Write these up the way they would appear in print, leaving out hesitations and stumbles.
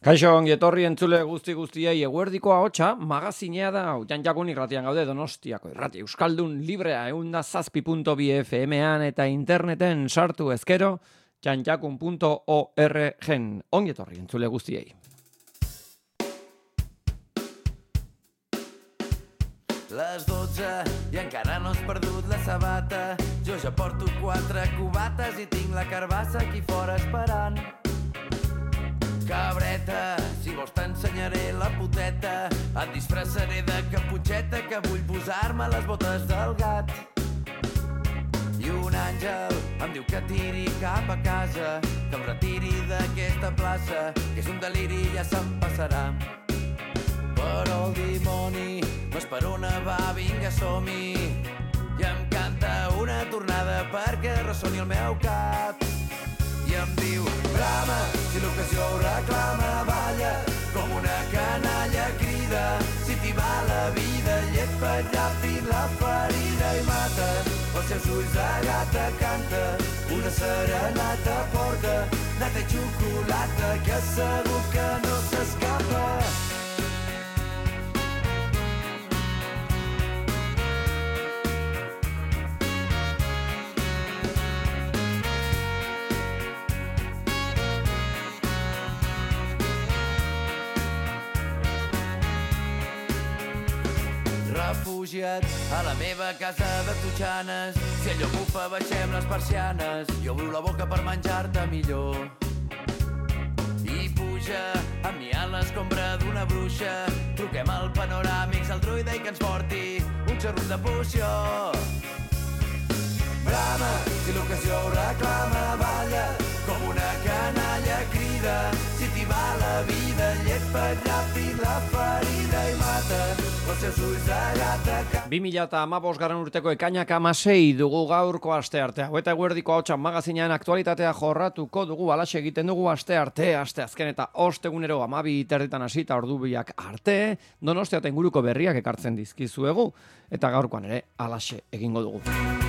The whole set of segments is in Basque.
Kaixo, ongi etorri entzule guztiei eguerdiko ahotsa magazinea da, Janjakun irratian gaude Donostiako irrati Euskaldun librea 107.2 FM-an eta interneten sartu ezkero janjakun.org-en. Ongi etorri entzule guztiei. Les 12 i encara no has perdut la sabata. Jo ja porto 4 cubates i tinc la carbassa aquí fora esperant. Cabreta, si vols t'ensenyaré la puteta. Et disfressaré de caputxeta que vull posar-me les botes del gat. I un àngel em diu que tiri cap a casa, que em retiri d'aquesta plaça, que és un deliri i ja se'm passarà. Però el dimoni m'esperona, va, vinga, som-hi. I em canta una tornada perquè ressoni el meu cap. I em diu, brama, si l'ocasió ho reclama, balla, com una canalla crida. Si t'hi va la vida, llepa ràpid la ferida i mata. Els seus ulls de gata canta, una serenata porta, nata i xocolata, que segur que no s'escapa. Refugiat a la meva casa de Totxanes. Si allò bufa, baixem les persianes. Jo obro la boca per menjar-te millor. I puja amb mi a l'escombra d'una bruixa. Truquem al panoràmics, al druida i que ens porti un xarrut de poció. Brama, si l'ocasió ho reclama, balla, com una canalla crida. Si t'hi va la vida, llepa ràpid la ferida i mata. 2015 urteko ekainak 16 dugu gaurko asteartea. Eta eguerdiko ahotsa magazinean aktualitatea jorratuko dugu, alaxe egiten dugu astearte, asteazken eta ostegunero 12:30 hasita ordubiak arte, Donostia eta inguruko berriak ekartzen dizkizuegu, eta gaurkoan ere alaxe egingo dugu.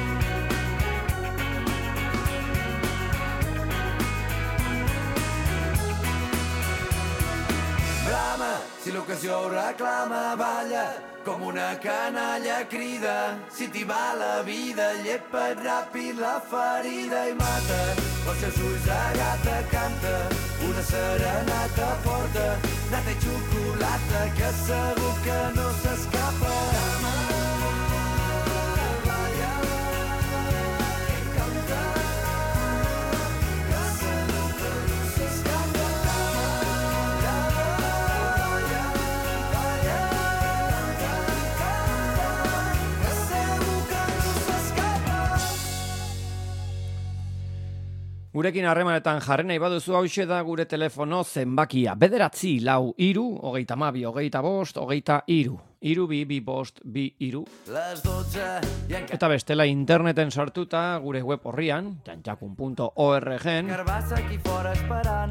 Si l'ocasió ho reclama, balla, com una canalla crida. Si t'hi va la vida, llepa ràpid la ferida i mata. Els seus ulls de gata canta, una serenata porta, nata i xocolata, que segur que no s'escapa. Gurekin harremanetan jarri nahi baduzu, hauxe da gure telefono zenbakia. 9 4 3 22 25 23 2 5 2 2 Eta bestela interneten sartuta gure web horrian, janjakun.org-en. Carbassa aquí fora esperant.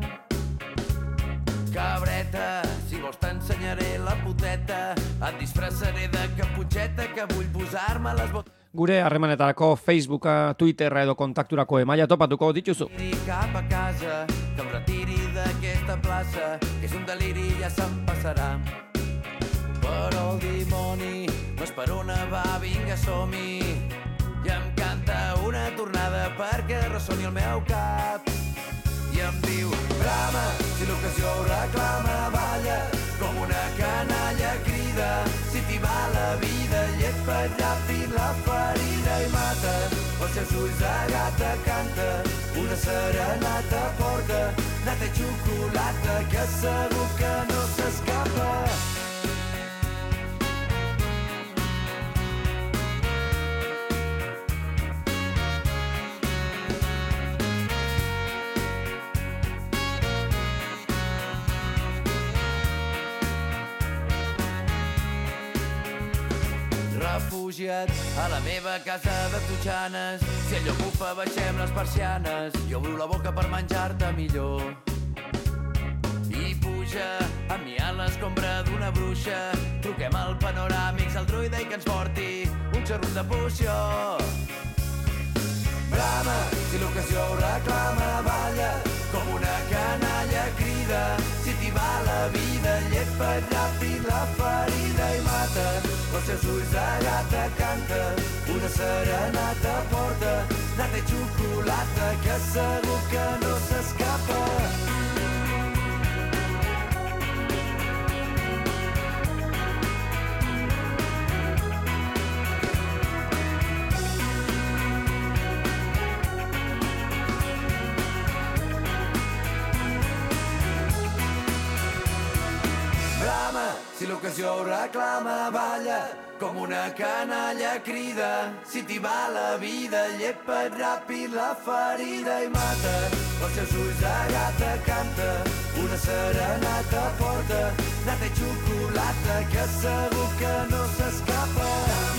Cabreta, si vols t'ensenyaré la puteta. Et disfressaré de caputxeta que vull posar-me les botes. Gure harremanetarako Facebooka, Twitterra edo kontakturako emaila topatuko dituzu. Cap a casa, que em retiri d'aquesta plaça, que és un deliri i ja se'm passarà. Però el dimoni m'esperona, va, vinga, som-hi. I em canta una tornada perquè ressoni el meu cap. I em diu, brama, si l'ocasió ho reclama, balla, com una canalla crida. Si t'hi va la vida, llepa ràpid la ferida i mata. Els seus ulls de gata canta, una serenata porta, nata i xocolata, que segur que no s'escapa. Refugiat a la meva casa de Totxanes. Si allò bufa, baixem les persianes. Jo obro la boca per menjar-te millor. I puja amb mi a l'escombra d'una bruixa. Truquem al panoràmics, al druida i que ens porti un xarrut de poció. Brama, si l'ocasió ho reclama, balla, com una canalla crida. Si t'hi va llepet ràpid la ferida i mata. Els seus ulls de gata canta, una serenata porta, nata i xocolata que segur que no s'escapa. Si l'ocasió ho reclama, balla com una canalla, crida. Si t'hi va la vida, llepet ràpid la ferida i mata. Els seus ulls de gata canta, una serenata porta, nata i xocolata que segur que no s'escapa.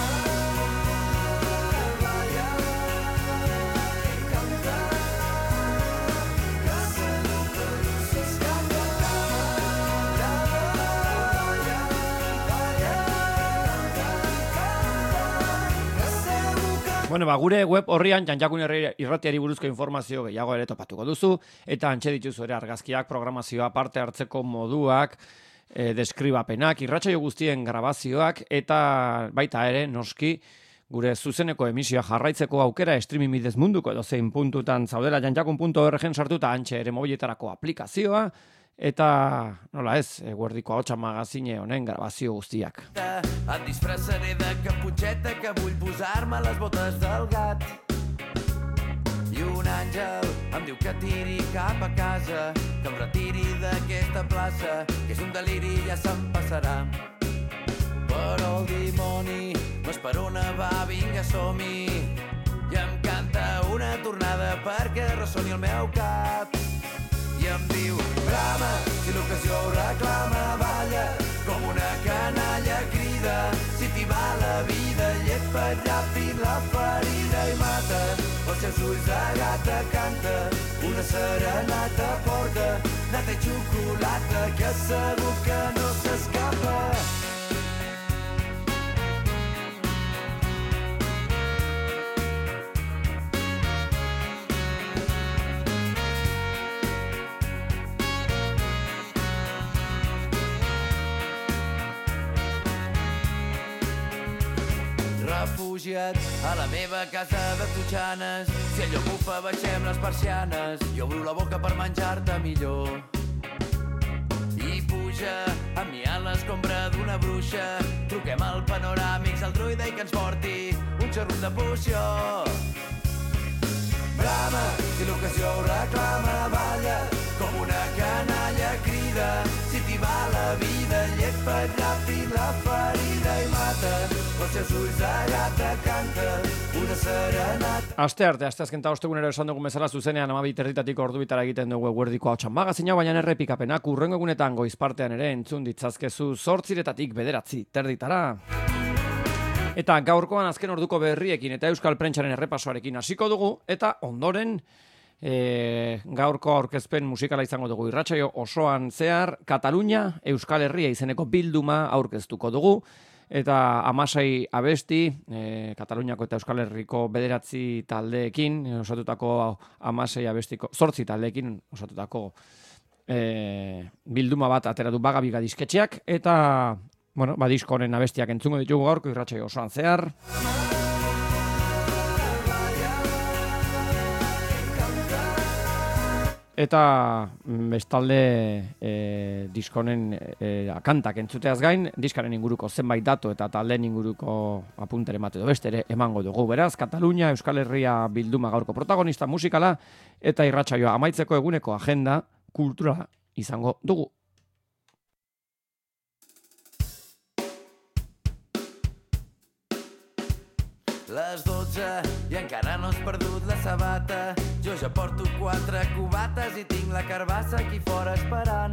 Bueno, gure web horrian Janjakun irratiari buruzko informazio gehiago ere topatuko duzu, eta antxe dituzu ere argazkiak, programazioa, parte hartzeko moduak, deskribapenak, irratsaio guztien grabazioak, eta baita ere, noski, gure zuzeneko emisioa jarraitzeko aukera streaming bidez munduko edozein puntutan zaudela janjakun.org sartuta antxe ere mobiletarako aplikazioa, eta nola ez, Eguerdiko Ahotsa magazine honen grabazio guztiak. Et disfressaré de caputxeta que vull posar-me les botes del gat. I un àngel em diu que tiri cap a casa, que em retiri d'aquesta plaça, que és un deliri i ja se'm passarà. Però el dimoni m'esperona, va, vinga, som-hi. I em canta una tornada perquè ressoni el meu cap. I em diu, brama, si l'ocasió ho reclama, balla, com una canalla, crida. Si t'hi va la vida, llepet ràpid la ferida i mata. Els seus ulls de gata canta, una serenata porta, nata i xocolata que segur que no s'escapa. Refugiat a la meva casa de Totxanes, si allò bufa baixem les persianes, jo obro la boca per menjar-te millor. I puja amb mi a l'escombra d'una bruixa, truquem al panoràmics al druida i que ens porti un xorrut de poció. Brama, si l'ocasió ho reclama, balla, com una canalla, crida. Si t'hi va la vida, llepet ràpid la ferida i mata. Els seus ulls de gata canta, una serenata. Asteazken eta ostegunero esan dugun bezala zuzenean 12:30 ordubitara egiten dugu Eguerdiko Ahotsa magazina, baina errepikapenak hurrengo egunetan goizpartean ere entzun ditzazkezu 8:00 9:30. Eta gaurkoan azken orduko berriekin eta Euskal Prentsaren errepasoarekin hasiko dugu, eta ondoren gaurko aurkezpen musikala izango dugu irratsaio osoan zehar, Katalunia Euskal Herria izeneko bilduma aurkeztuko dugu, eta 16 abesti, Kataluniako eta Euskal Herriko 9 taldeekin osatutako 16 abestiko, 8 taldeekin osatutako bilduma bat atera du Bagabiga disketxeak, eta bueno, disko honen abestiak entzungo ditugu gaurko irratsaio osoan zehar. Eta bestalde diskonen kantak entzuteaz gain, diskaren inguruko zenbait datu eta taldeen inguruko apuntere mate edo beste ere emango dugu. Beraz, Katalunia, Euskal Herria bilduma gaurko protagonista musikala eta irratsaioa amaitzeko eguneko agenda kultura izango dugu. Les 12 i encara no has perdut la sabata. Jo ja porto 4 cubates i tinc la carbassa aquí fora esperant.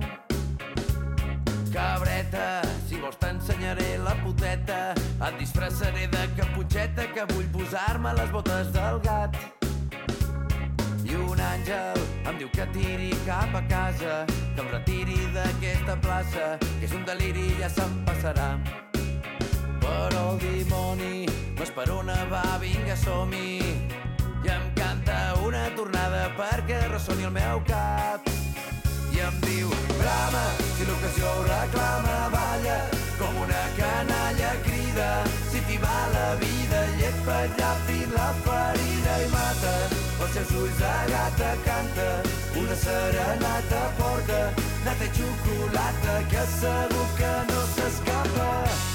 Cabreta, si vols t'ensenyaré la puteta. Et disfressaré de caputxeta que vull posar-me les botes del gat. I un àngel em diu que tiri cap a casa, que em retiri d'aquesta plaça, que és un deliri i ja se'm passarà. Però el dimoni m'esperona, va, vinga, som-hi. I em canta una tornada perquè ressoni el meu cap. I em diu, brama, si l'ocasió ho reclama, balla com una canalla, crida, si t'hi va la vida, llepa ràpid la ferida i mata, els seus ulls de gata canta, una serenata porta, nata i xocolata, que segur que no s'escapa.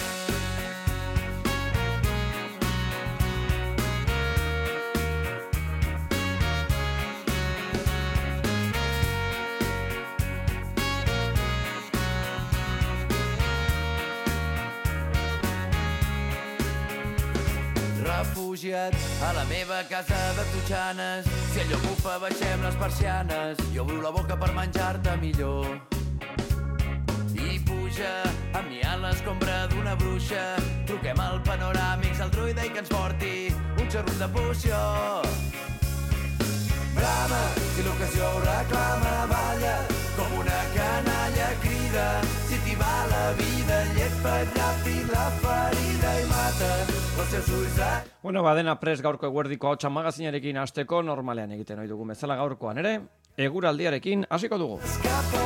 Refugiat a la meva casa de Totxanes, si allò bufa baixem les persianes, jo obro la boca per menjar-te millor. I puja amb mi a l'escombra d'una bruixa, truquem al panoràmics al druida i que ens porti un xarrut de poció. Brama, si l'ocasió ho reclama, balla com una canalla, crida, si t'hi va la vida, llepa ràpid la ferida i mata els seus ulls de... Bueno, badena prest gaurko eguerdiko hautsa magazinarekin hasteko normalean egiten ohi dugu bezala gaurkoan ere, eguraldiarekin hasiko dugu. Escapa.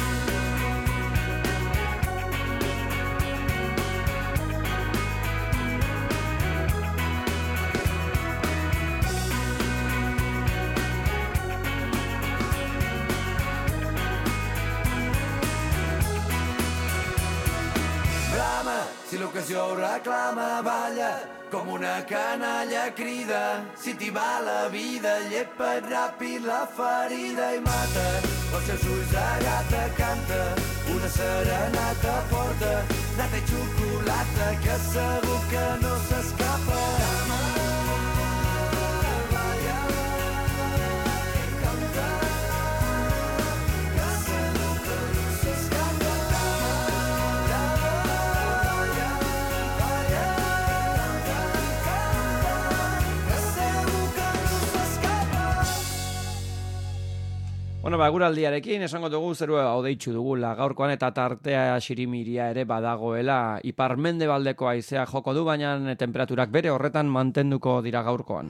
Si l'ocasió ho reclama, balla com una canalla, crida, si t'hi va la vida, llepa ràpid la ferida i mata, els seus ulls de gata canta, una serenata porta, nata i xocolata, que segur que no s'escapa. Bueno, eguraldiarekin esango dugu zerua hodeitsu dugula gaurkoan eta tartea xirimiria ere badagoela, ipar-mendebaldeko haizea joko du, baina temperaturak bere horretan mantenduko dira gaurkoan.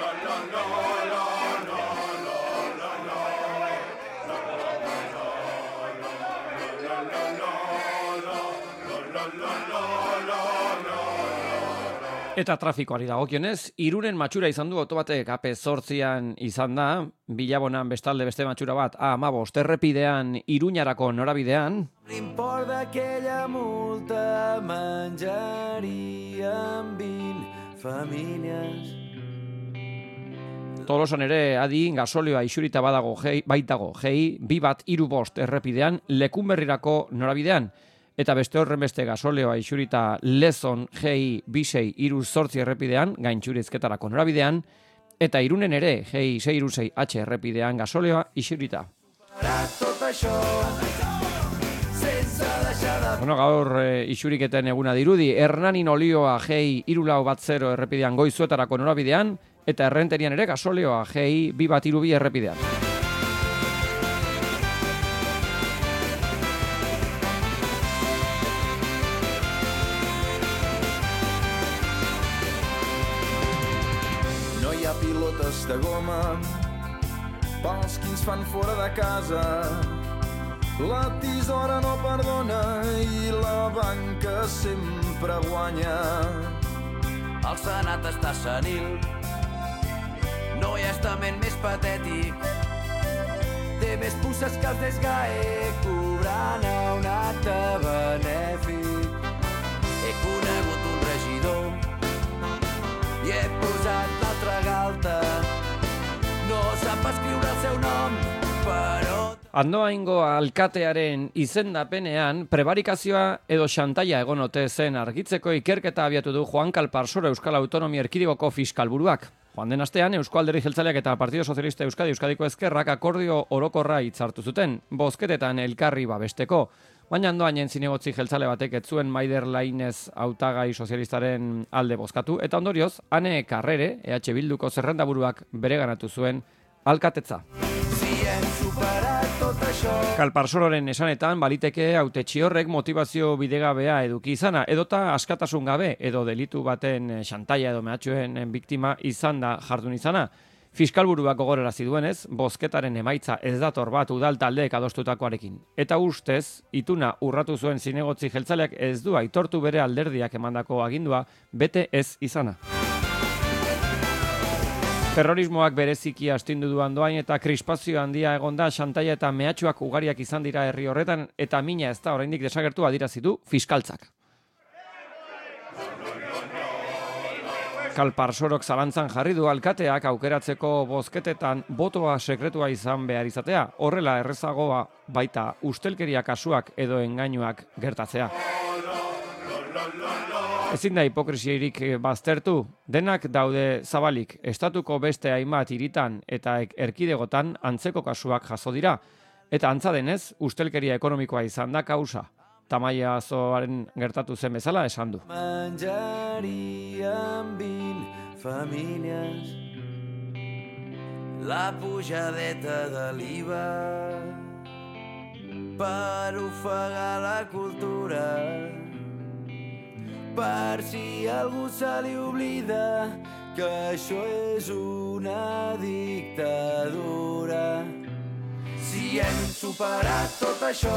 Eta trafikoari dagokionez, Irunen matxura izan du auto batek AP8an izan da, Bilabonan bestalde beste matxura bat A15 errepidean Iruñarako norabidean. L'import d'aquella multa menjaríem 20 famílies. Tolosan ere adi gasolioa isurita baitago, G 215 errepidean Lekunberrirako norabidean. Eta beste horren beste gasoleoa isurita Lezon GI 2638 errepidean, gaintxurizketarako norabidean, eta Irunen ere GI 636H errepidean gasoleoa isurita. Bueno, gaur isuriketen eguna dirudi, Hernanin olioa GI 3410 errepidean Goizuetarako norabidean, eta Errenterian ere gasoleoa GI 2132 errepidean. Pilotes de goma pels qui ens fan fora de casa, la tisora no perdona i la banca sempre guanya. El Senat està senil, no hi ha estament més patètic, té més puces que el desgae cobrant a un acte benèfic. He conegut un regidor i he posat l'altra galta, no sap escriure el seu nom, però... Andoaingo alkatearen izendapenean prebarikazioa edo xantaia egon ote zen argitzeko ikerketa abiatu du Juan Kalparsoro Euskal Autonomia Erkidegoko fiskalburuak. Joan den astean Eusko Alderdi Jeltzaleak eta Partido Socialista Euskadiko Ezkerrak akordio orokorra hitzartu zuten, bozketetan elkarri babesteko. Baina Andoainen zinegotzi jeltzale batek ez zuen Maider Lainez hautagai sozialistaren alde bozkatu, eta ondorioz, Ane Karrere, EH Bilduko zerrendaburuak bereganatu zuen alkatetza. Kalparsororen esanetan baliteke hautetsi horrek motivazio bidegabea eduki izana, edota askatasun gabe edo delitu baten xantaia edo mehatxuen biktima izan da jardun izana. Fiskalburuak gogorarazi duenez, bozketaren emaitza ez dator bat udal taldeek adostutakoarekin. Eta ustez, ituna urratu zuen zinegotzi jeltzaleak ez du aitortu bere alderdiak emandako agindua bete ez izana. Terrorismoak bereziki astindu duan doain eta krispazio handia egonda xantaia eta mehatxuak ugariak izan dira herri horretan eta mina ez da oraindik desagertu adierazi du fiskaltzak. Kalparsorok zalantzan jarri du alkateak aukeratzeko bozketetan botoa sekretua izan behar izatea, horrela errezagoa baita ustelkeria kasuak edo engainuak gertatzea. Ezin da hipokrisiarik baztertu, denak daude zabalik, estatuko beste hainbat hiritan eta erkidegotan antzeko kasuak jaso dira, eta antza denez ustelkeria ekonomikoa izan da kausa. Tamaia zoaren gertatu zen bezala esan du. Menjarien 20 famílies la pujadeta de l'IVA per ofegar la cultura, per si algú se li oblida que això és una dictadura. Si hem superat tot això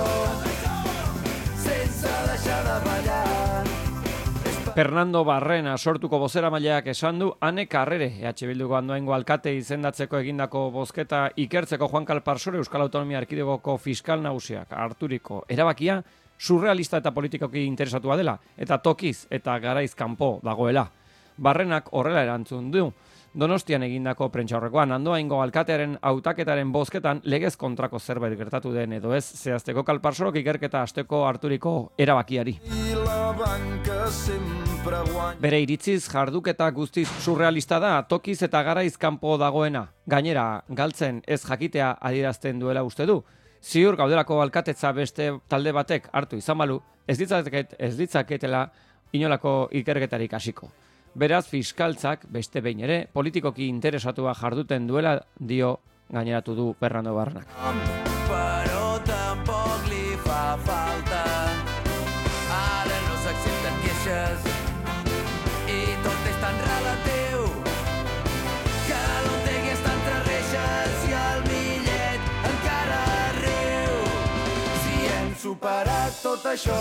sense deixar de ballar. Fernando Barrena sortuko bozeramaileak esan du Ane Carrere, EH Bilduko andoaingo alkate izendatzeko egindako bozketa ikertzeko Juan Kalparsoro Euskal Autonomia Erkidegoko fiskal nagusiak harturiko erabakia surrealista eta politikoki interesatua dela, eta tokiz eta garaiz kanpo dagoela. Barrenak horrela erantzun du. Donostian egindako prentsaurrekoan andoaingo alkatearen hautaketaren bozketan legez kontrako zerbait gertatu den edo ez zehazteko Kalparsorok ikerketa hasteko harturiko erabakiari. Bere iritziz jarduketa guztiz surrealista da, tokiz eta garaiz kanpo dagoena. Gainera, galtzen ez jakitea adierazten duela uste du. Ziur gaudelako alkatetza beste talde batek hartu izan balu, ez ditzaketela inolako ikerketarik hasiko. Beraz, fiskaltzak beste behin ere politikoki interesatua jarduten duela dio gaineratu du Fernando Barrenak. Però tampoc li fa falta. Ara no s'accepten queixes i tot és tan relatiu que l'Otegi està entre reixes i el Millet encara riu. Si hem superat tot això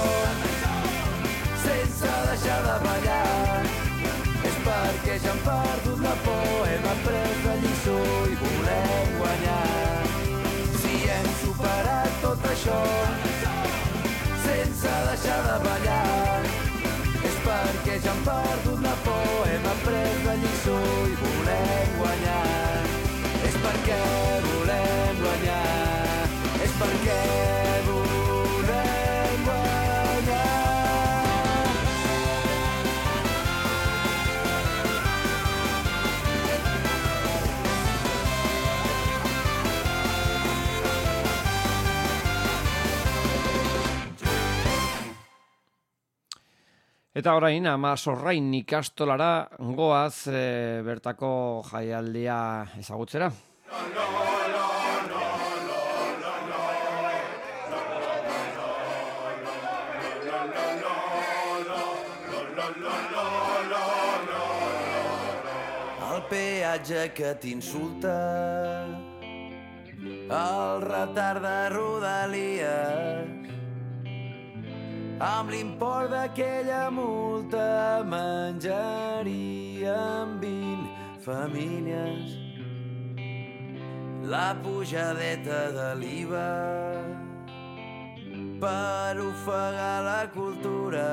sense deixar de ballar és perquè ja hem perdut la por, hem après la lliçó i volem guanyar. Si hem superat tot això sense deixar de ballar és perquè ja hem perdut la por, hem après la lliçó i volem guanyar. És perquè volem guanyar, és perquè volem guanyar. Eta orain, Amasorrain ikastolara goaz bertako jaialdia ezagutzera. El peatge que t'insulta, el retard de Rodalies, amb l'import d'aquella multa menjarien 20 famílies la pujadeta de l'IVA per ofegar la cultura.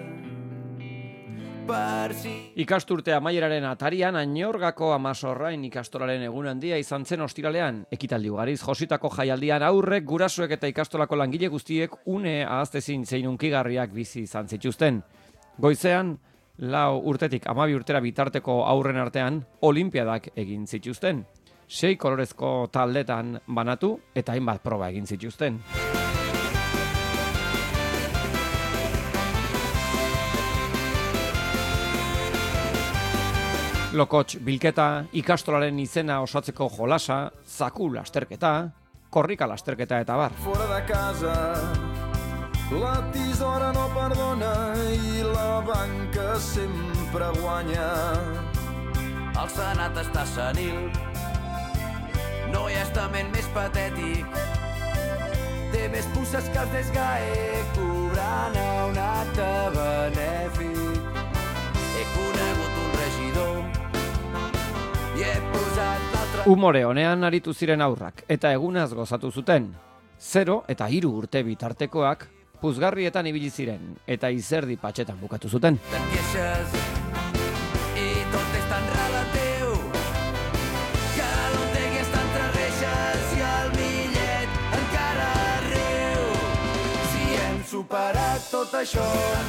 Ikasturte amaieraren atarian Añorgako Amasorrain ikastolaren egun handia izan zen ostiralean. Ekitaldi ugariz jositako jaialdian aurrek, gurasoek eta ikastolako langile guztiek une ahaztezin zein hunkigarriak bizi izan zituzten. Goizean, 4 urtetik 12 urtera bitarteko aurren artean olimpiadak egin zituzten. 6 kolorezko taldetan banatu eta hainbat proba egin zituzten. Lokots bilketa, ikastolaren izena osatzeko jolasa, zaku lasterketa, korrika lasterketa eta bar. Fora de casa, la tisora no perdona i la banca sempre guanya. El Senat està senil moment més patètic. Té més puces que els d'Esgae cobrant a un acte benèfic. He conegut un regidor i he posat l'altre... Umore honean aritu ziren aurrak, eta egunaz gozatu zuten. 0 eta 3 urte bitartekoak puzgarrietan ibili ziren, eta izerdi patxetan bukatu zuten. Te'n queixes i tot és tan relatiu que l'Ontegi està entre reixes i el Millet encara riu. Si hem superat tot això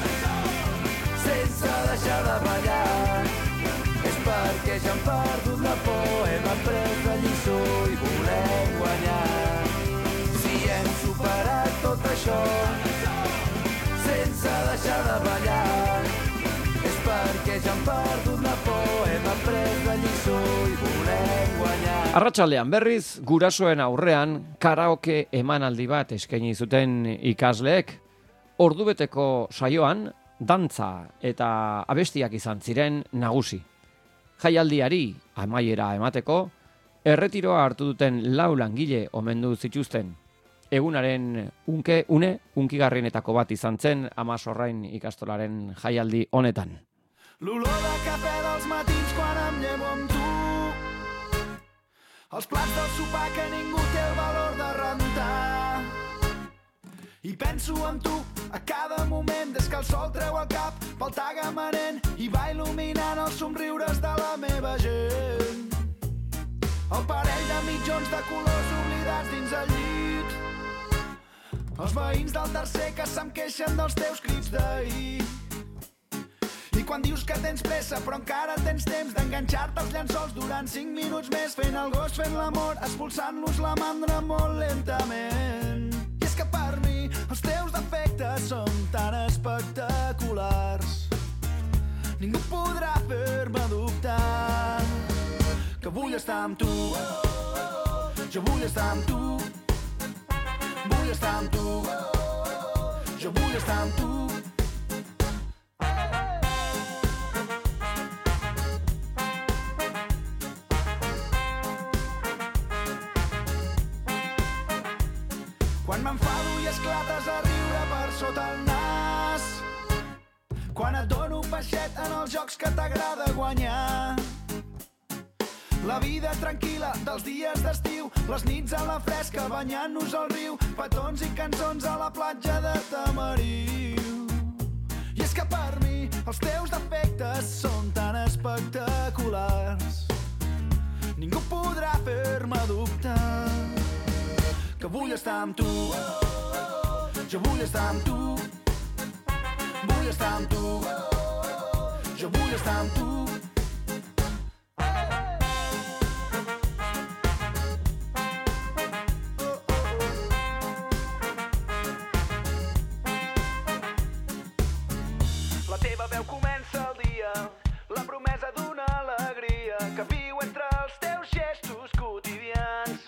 sense deixar de ballar és perquè ja hem perdut la por, hem après la lliçó i volem guanyar. Si hem superat tot això sense deixar de ballar és perquè ja hem perdut la por, hem après la lliçó i volem guanyar. Arratsaldean berriz, gurasoen aurrean karaoke emanaldi bat eskaini zuten ikasleek. Ordubeteko saioan dantza eta abestiak izan ziren nagusi. Jaialdiari amaiera emateko erretiroa hartu duten 4 langile omendu zituzten. Egunaren unkigarrienetako bat izan zen Amasorrain ikastolaren jaialdi honetan. L'olor de cafè dels matins quan em llevo amb tu, els plats del sopar que ningú té el valor de rentar. I penso en tu a cada moment des que el sol treu el cap pel tagamanent i va il·luminant els somriures de la meva gent. El parell de mitjons de colors oblidats dins el llit, els veïns del tercer que se'm queixen dels teus crits d'ahir. I quan dius que tens pressa però encara tens temps d'enganxar-te als llençols durant 5 minuts més fent el gos, fent l'amor, expulsant-los la mandra molt lentament. I és que per mi els teus defectes són tan espectaculars, ningú podrà fer-me dubtar que vull estar amb tu, jo vull estar amb tu, vull estar amb tu, jo vull estar amb tu. Quan m'enfado i esclates a riure per sota el nas, quan et dono peixet en els jocs que t'agrada guanyar, la vida tranquil·la dels dies d'estiu, les nits a la fresca banyant-nos al riu, petons i cançons a la platja de Tamariu. I és que per mi els teus defectes són tan espectaculars, ningú podrà fer-me dubtar que vull estar amb tu, jo vull estar amb tu, vull estar amb tu, jo vull estar amb tu. La teva veu comença el dia, la promesa d'una alegria que viu entre els teus gestos quotidians.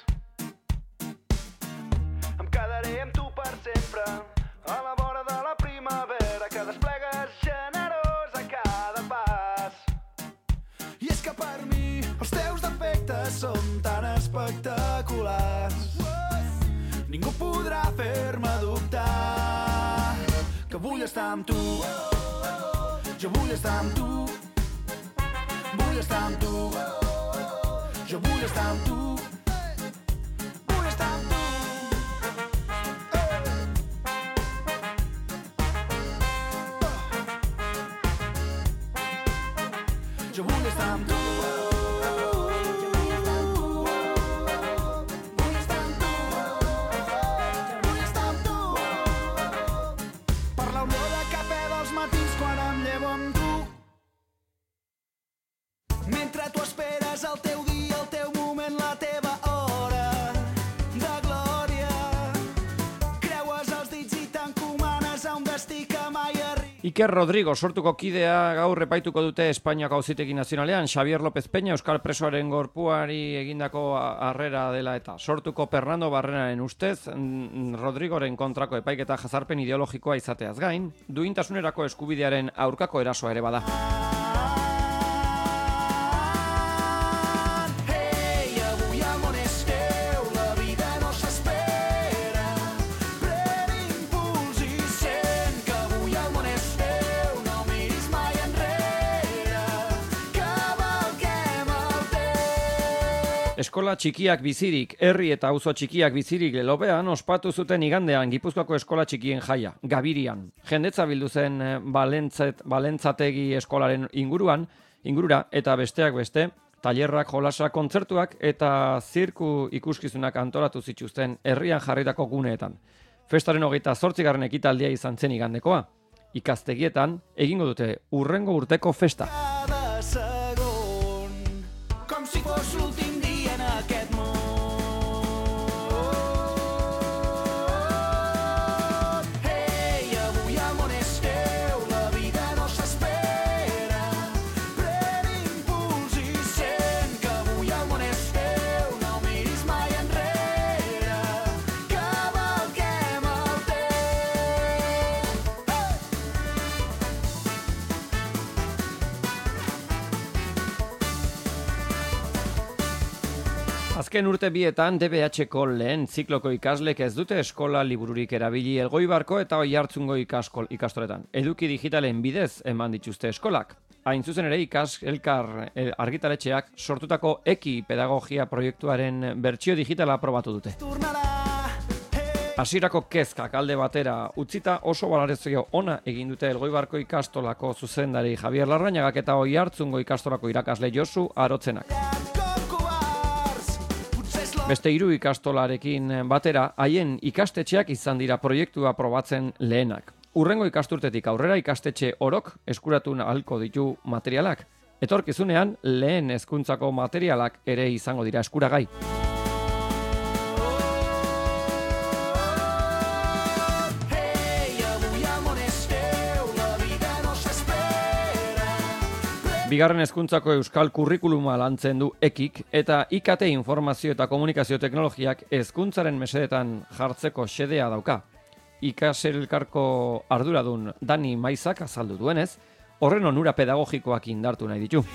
Em quedaré amb tu per sempre, a la vora de la primavera que desplegues generós a cada pas. I és que per mi els teus defectes són tan espectaculars, ningú podrà fer-me dubtar que vull estar amb tu, jo vull estar amb tu, vull estar amb tu, jo vull estar amb tu, vull estar amb tu. Jo vull estar amb tu, jo vull estar amb tu, vull estar amb tu, jo vull estar amb tu. Per l'olor de cafè dels matins quan em llevo amb tu, mentre tu esperes el teu dia, el teu moment, la teva hora de glòria, creues els dits i t'encomanes a un destí que mai arriba. Iker Rodrigo sortuko kidea gaur epaituko dute Espainiako Auzitegi Nazionalean. Xavier López Peña euskal presoaren gorpuari egindako harrera dela eta sortuko Fernando Barrenaren ustez Rodrigoren kontrako epaiketa jazarpen ideologikoa izateaz gain, duintasunerako eskubidearen aurkako erasoa ere bada. Hey, avui al món esteu, la Eskola txikiak bizirik, herri eta auzo txikiak bizirik lelopean ospatu zuten igandean Gipuzkoako eskola txikien jaia, Gabirian. Jendetza bildu zen Balentzategi eskolaren ingurura eta besteak beste, tailerrak, jolasak, kontzertuak eta zirku ikuskizunak antolatu zituzten herrian jarritako guneetan. Festaren 28. ekitaldia izan zen igandekoa. Ikastegietan egingo dute hurrengo urteko festa. Azken urte bietan DBH-ko lehen zikloko ikaslek ez dute eskola libururik erabili Elgoibarko eta Oiartzungo ikastoletan. Eduki digitalen bidez eman dituzte eskolak. Hain zuzen ere elkar argitaletxeak sortutako Eki pedagogia proiektuaren bertsio digitala aprobatu dute. Hasierako kezkak alde batera utzita oso balorazio ona egin dute Elgoibarko ikastolako zuzendari Javier Larrañagak eta Oiartzungo ikastolako irakasle Josu Arotzenak. Beste 3 ikastolarekin batera, haien ikastetxeak izan dira proiektua probatzen lehenak. Hurrengo ikasturtetik aurrera ikastetxe orok eskuratu ahalko ditu materialak. Etorkizunean, lehen hezkuntzako materialak ere izango dira eskuragai. Bigarren hezkuntzako euskal kurrikuluma lantzen du Ekik eta IKT informazio eta komunikazio teknologiak hezkuntzaren mesedetan jartzeko xedea dauka. Ikaselkarko arduradun Dani Maizak azaldu duenez, horren onura pedagogikoak indartu nahi ditu.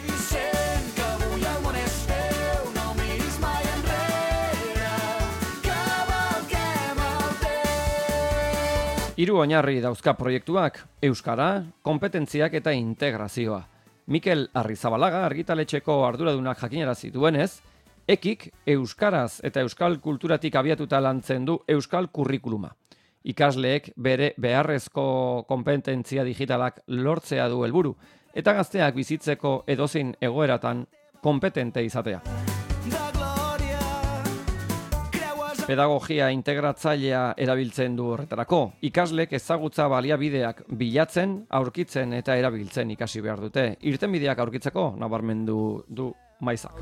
Hiru oinarri dauzka proiektuak, euskara, kompetentziak eta integrazioa. Mikel Arrizabalaga argitaletxeko arduradunak jakinarazi duenez, Ekik euskaraz eta euskal kulturatik abiatuta lantzen du euskal kurrikuluma. Ikasleek bere beharrezko kompetentzia digitalak lortzea du helburu eta gazteak bizitzeko edozein egoeratan kompetente izatea. Pedagogia integratzailea erabiltzen du horretarako. Ikaslek ezagutza baliabideak bilatzen, aurkitzen eta erabiltzen ikasi behar dute. Irtenbideak aurkitzeko nabarmendu du Maizak.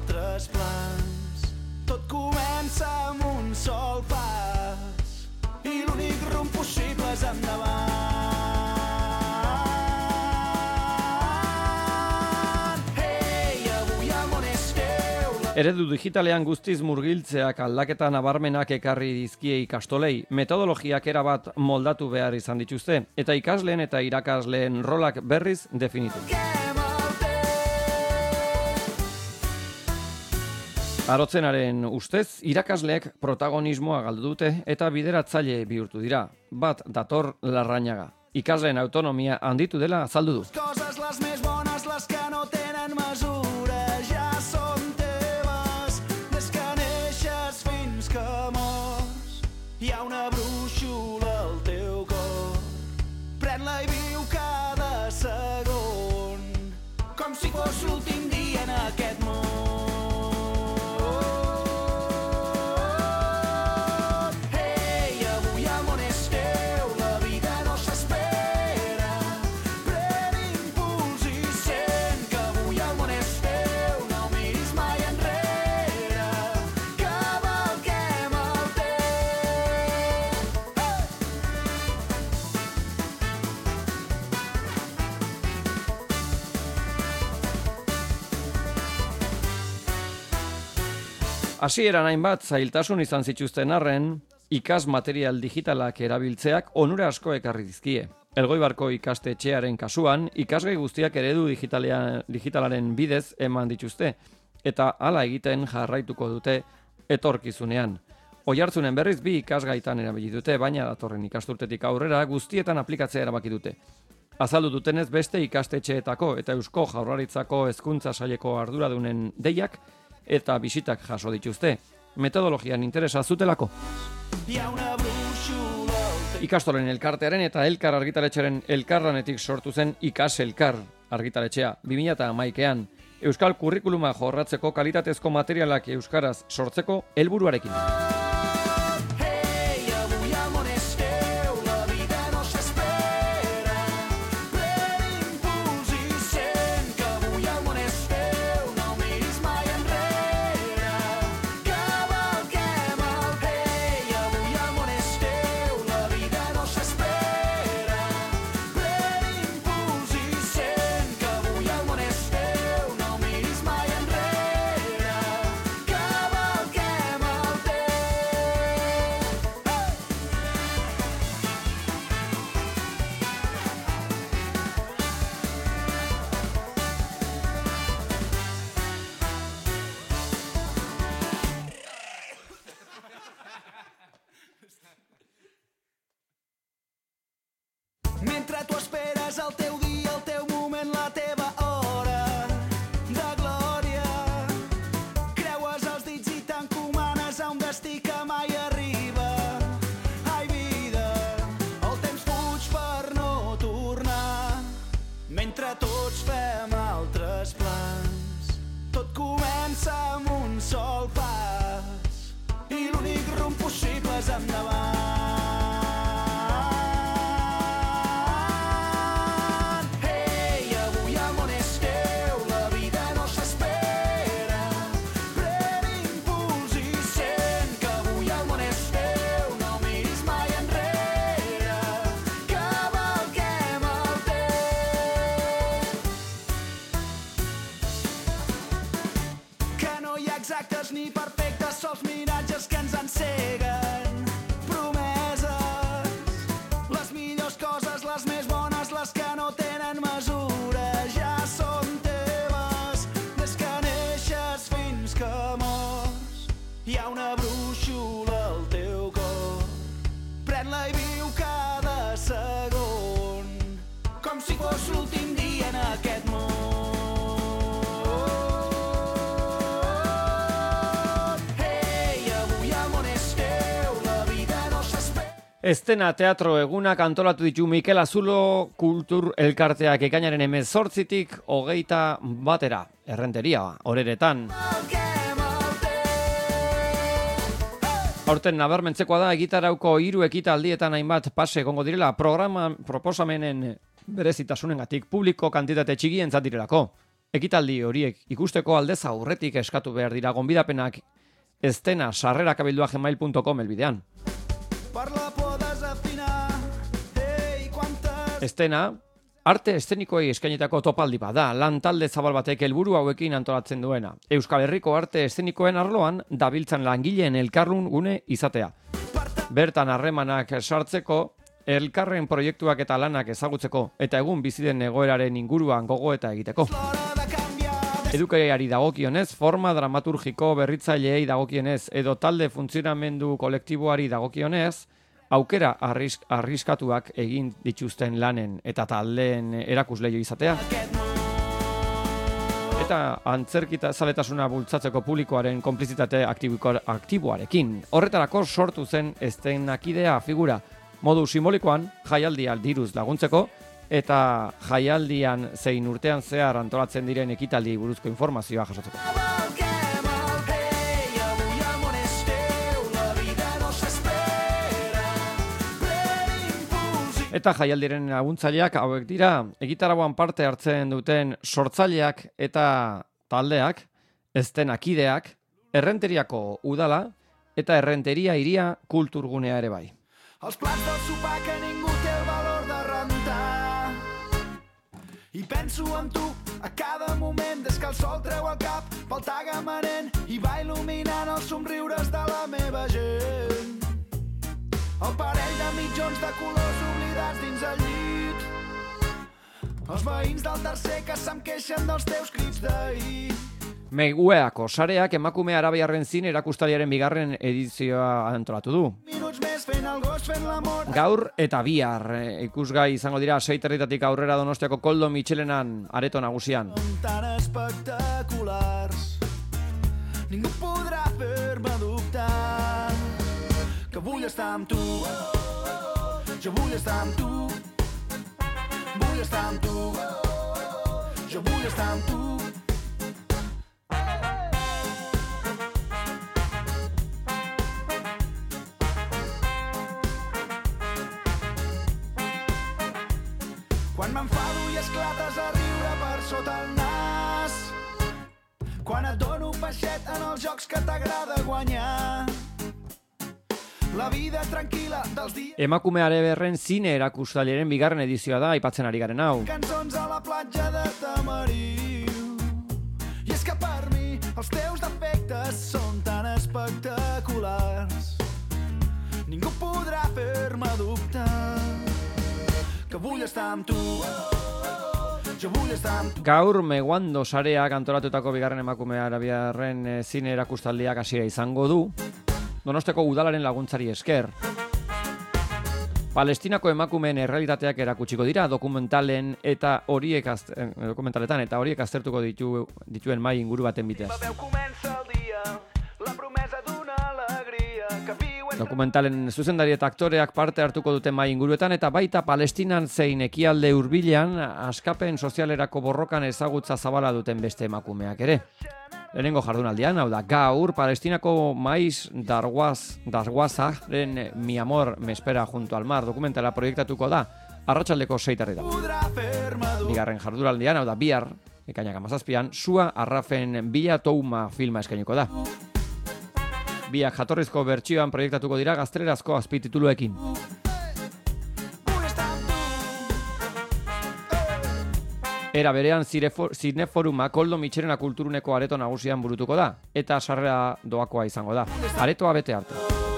Tot comença amb un sol pas i l'únic rumb possible és endavant. Eredu digitalean guztiz murgiltzeak aldaketa nabarmenak ekarri dizkie ikastolei, metodologiak erabat moldatu behar izan dituzte, eta ikasleen eta irakasleen rolak berriz definitu. Arotzenaren ustez, irakasleek protagonismoa galdu dute eta bideratzaile bihurtu dira. Bat dator Larrañaga. Ikasleen autonomia handitu dela azaldu du. Coses les més bones, les que no tenen mesura, ja són teves. Des que neixes fins que mors, hi ha una brúixola al teu cor. Pren-la i viu cada segon, com si fos l'últim dia en aquest món. Hasieran hainbat zailtasun izan zituzten arren, ikas material digitalak erabiltzeak onura asko ekarri dizkie. Elgoibarko ikastetxearen kasuan, ikasgai guztiak eredu digitalaren bidez eman dituzte, eta hala egiten jarraituko dute etorkizunean. Oiartzunen berriz 2 ikasgaitan erabili dute, baina datorren ikasturtetik aurrera guztietan aplikatzea erabaki dute. Azaldu dutenez beste ikastetxeetako eta Eusko Jaurlaritzako hezkuntza saileko arduradunen deiak eta bisitak jaso dituzte. Metodologian interesa zutelako. Ikastolen elkartearen eta Elkar argitaletxearen elkarlanetik sortu zen Ikas Elkar argitaletxea 2011an. Euskal kurrikuluma jorratzeko kalitatezko materialak euskaraz sortzeko helburuarekin. Mentre tu esperes el teu dia, el teu moment, la teva hora de glòria, creues els dits i t'encomanes a un destí que mai arriba. Ai, vida, el temps fuig per no tornar, mentre tots fem altres plans. Tot comença amb un sol pas i l'únic rumb possible és endavant. Exactes ni perfectes, sols miratges que ens enceguen. Promeses, les millors coses, les més bones, les que no tenen mesura, ja són teves. Des que neixes fins que mors, hi ha una brúixola al teu cor. Pren-la i viu cada segon, com si fos l'últim dia en aquest món. Estena teatro egunak antolatu ditu Mikel Azulo kultur elkarteak ekainaren 18tik 21 Errenteria, Oreretan. Aurten nabarmentzekoa da egitarauko 3 ekitaldietan hainbat pase egongo direla proposamenen berezitasunengatik publiko kantitate txikientzat direlako. Ekitaldi horiek ikusteko aldez aurretik eskatu behar dira gonbidapenak estena sarrerakabildua@gmail.com elbidean. Estena, arte eszenikoei eskainetako topaldi bada, lan talde zabal batek helburu hauekin antolatzen duena. Euskal Herriko arte eszenikoen arloan dabiltzan langileen elkarrun gune izatea. Bertan harremanak sartzeko, elkarren proiektuak eta lanak ezagutzeko, eta egun biziden egoeraren inguruan gogoeta egiteko. Edukaiari dagokionez, forma dramaturgiko berritzaileei dagokienez, edo talde funtzionamendu kolektiboari dagokionez, aukera arriskatuak egin dituzten lanen eta taldeen erakusleio izatea. Eta antzerkita zaletasuna bultzatzeko publikoaren konplizitate aktiboarekin. Horretarako sortu zen estenakidea figura. Modu simbolikoan, jaialdia diruz laguntzeko, eta jaialdian zein urtean zehar antolatzen diren ekitaldi buruzko informazioa jasotzeko. Eta jaialdiren laguntzaileak hauek dira, egitarauan parte hartzen duten sortzaileak eta taldeak, estenakideak, Errenteriako udala eta Errenteria hiria kulturgunea ere bai. Els plats del sopar que ningú té el valor de rentar. I penso en tu a cada moment des que el sol treu el cap pel tagamanent i va il·luminant els somriures de la meva gent. El parell de mitjons de colors oblidats dins el llit. Els veïns del tercer que se'm queixen dels teus crits d'ahir. Megueako sareak emakume arabiarren zine erakustariaren 2. edizioa antolatu du. Gaur eta bihar ikusgai izango dira 6:30 aurrera Donostiako Koldo Mitxelenan areto nagusian. Tan espectaculars, Ningú podrà fer-me dubtar que vull estar amb tu. Jo vull estar amb tu. Vull estar amb tu. Jo vull estar amb tu. Quan m'enfado i esclates a riure per sota el nas, quan et dono un baixet en els jocs que t'agrada guanyar, la vida tranquil·la dels dies... Emakume Areberren zine erakustaldiaren bigarren edizioa da, aipatzen ari garen hau. Cançons a la platja de Tamariu. I és que per mi els teus defectes són tan espectaculars. Ningú podrà fer-me dubtar que vull estar amb tu. Jo vull estar amb tu. Gaur Meguando sareak antolatutako bigarren Emakume Areberren zine erakustaldiak hasiera izango du. Donosteko udalaren laguntzari esker. Palestinako emakumeen errealitateak erakutsiko dira dokumentaletan eta horiek aztertuko dituen mai inguru baten bitez. Dokumentalen zuzendari eta aktoreak parte hartuko duten mai inguruetan eta baita Palestinan zein ekialde hurbilean askapen sozialerako borrokan ezagutza zabala duten beste emakumeak ere. Lehenengo jardunaldian, hau da, gaur Palestinako maiz Darwazaren Mi amor me espera junto al mar dokumentala proiektatuko da, arratsaldeko 6:00 da. Bigarren jardunaldian, hau da, bihar, ekainak 17an, Sua Arrafen Bila Touma filma eskainiko da. Biak jatorrizko bertsioan proiektatuko dira gaztelerazko azpitituluekin. Era berean Zineforuma Koldo Mitxerena kulturuneko areto nagusian burutuko da, eta sarrera doakoa izango da. Aretoa bete arte.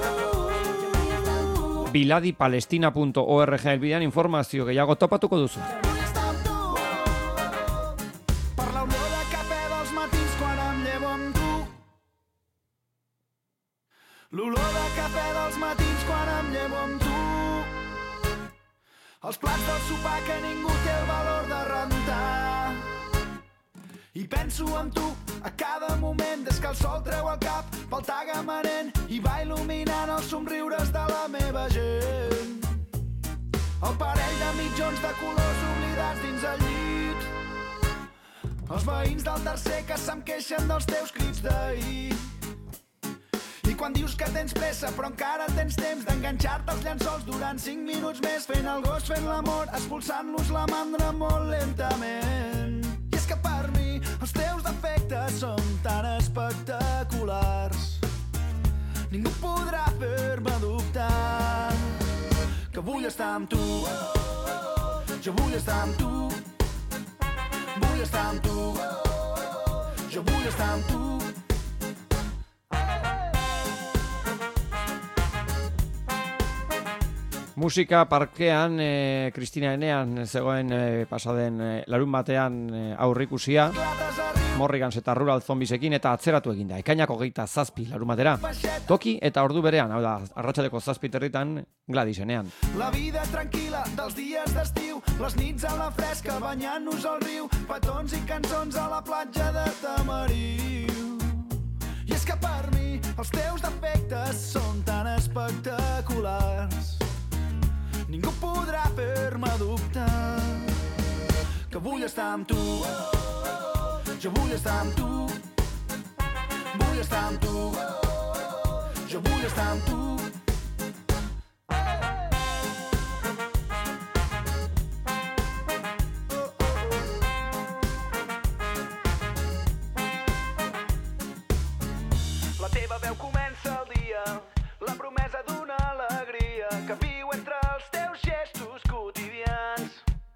biladipalestina.org helbidean informazio gehiago topatuko duzu. Per l'olor de cafè dels matins quan em llevo amb tu. L'olor de cafè dels matins quan em llevo amb tu. Els plats del sopar que ningú té el valor de rentar. I penso en tu a cada moment des que el sol treu el cap pel tagamanent i va il·luminant els somriures de la meva gent. El parell de mitjons de colors oblidats dins el llit. Els veïns del tercer que se'm queixen dels teus crits d'ahir. I quan dius que tens pressa però encara tens temps d'enganxar-te els llençols durant 5 minuts més fent el gos, fent l'amor, expulsant-los la mandra molt lentament. I és que per mi els teus defectes són tan espectaculars. Ningú podrà fer-me dubtar que vull estar amb tu. Jo vull estar amb tu. Vull estar amb tu. Jo vull estar amb tu. Musika parkean, Kristina Enean zegoen pasaden larun batean aurrikusia, Morrigans eta Rural Zombiesekin eta atzeratu eginda. Ekainak 27 larun batera. Toki eta ordu berean, hau da, arratsaldeko 7:00 Gladisenean. La vida tranquil·la dels dies d'estiu, les nits a la fresca banyant-nos al riu, petons i cançons a la platja de Tamariu. I és que per mi els teus defectes són tan espectaculars. Ningú podrà fer-me dubtar que vull estar amb tu. Jo vull estar amb tu. Vull estar amb tu. Jo vull estar amb tu. La teva veu comença el dia, la promesa d'una alegria que viu entre els teus gestos quotidians.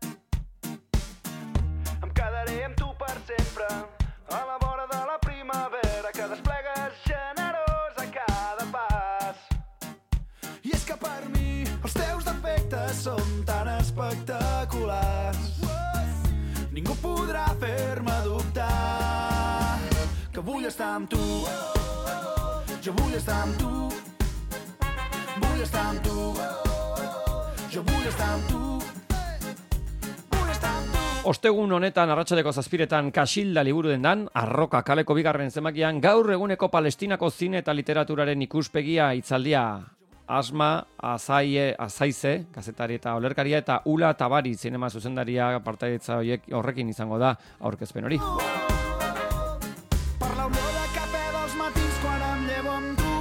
Em quedaré amb tu per sempre, a la vora de la primavera que desplegues generós a cada pas. I és que per mi els teus defectes són tan espectaculars. Ningú podrà fer-me dubtar que vull estar amb tu. Jo vull estar amb tu. Vull estar amb tu. Jo vull estar amb tu. Vull estar amb tu. Ostegun honetan arratsaldeko 7:00 Kaxilda liburu dendan, Arroka kaleko bigarren zenbakian gaur eguneko Palestinako zine eta literaturaren ikuspegia hitzaldia. Asma, Azaize, kazetari eta olerkaria, eta Ula Tabari zinema zuzendaria partaidetza horrekin izango da aurkezpen hori. Per l'olor de cafè dels matins quan em llevo amb tu.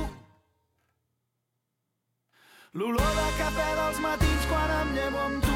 L'olor de cafè dels matins quan em llevo amb tu.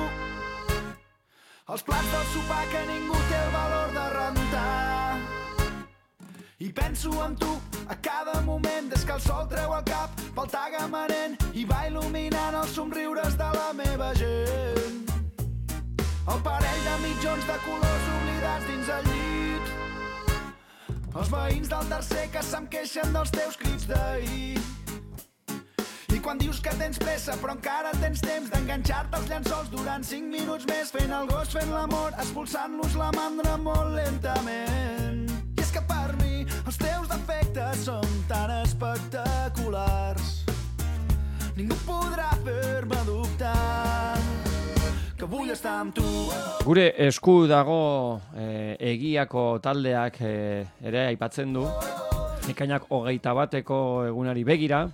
Els plats del sopar que ningú té el valor de rentar. I penso en tu a cada moment des que el sol treu el cap pel tagamanent i va il·luminant els somriures de la meva gent. El parell de mitjons de colors oblidats dins el llit. Els veïns del tercer que se'm queixen dels teus crits d'ahir. I quan dius que tens pressa però encara tens temps d'enganxar-te als llençols durant 5 minuts més fent el gos, fent l'amor, expulsant-los la mandra molt lentament. I és que per mi els teus defectes són tan espectaculars. Ningú podrà fer-me dubtar que vull estar amb tu. Gure esku dago egiako taldeak ere aipatzen du. Ekainak 21 egunari begira.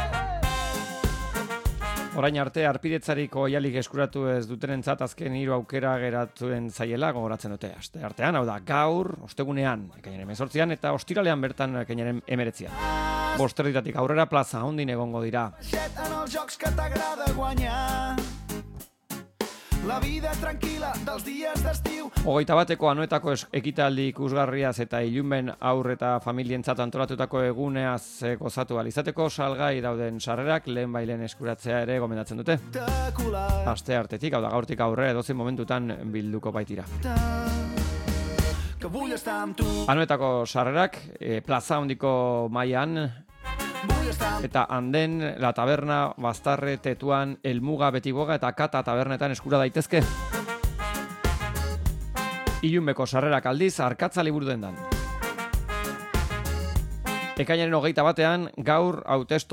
Orain arte arpidetzariko oialik eskuratu ez dutenentzat azken 3 aukera geratuen zaiela gogoratzen dute. Aste artean, hau da, gaur, ostegunean, ekainaren 18an eta ostiralean bertan ekainaren 19an. 5 erditatik aurrera plaza hondin egongo dira. En els jocs que t'agrada guanyar. La vida tranquil·la dels dies d'estiu. 21ko Anoetako ekitaldi ikusgarriaz eta ilunben aur eta familientzat antolatutako eguneaz gozatu alizateko salgai dauden sarrerak lehenbailen eskuratzea ere gomendatzen dute. Aste artetik, hau da gaurtik aurrera edozein momentutan bilduko baitira. Anoetako sarrerak plaza hondiko mailan eta anden, La Taberna, Bastarre, Tetuan, Elmuga, Betiboga eta Kata tabernetan eskura daitezke. Ilunbeko sarrerak aldiz, Arkatza liburu dendan. Ekainaren 21an, gaur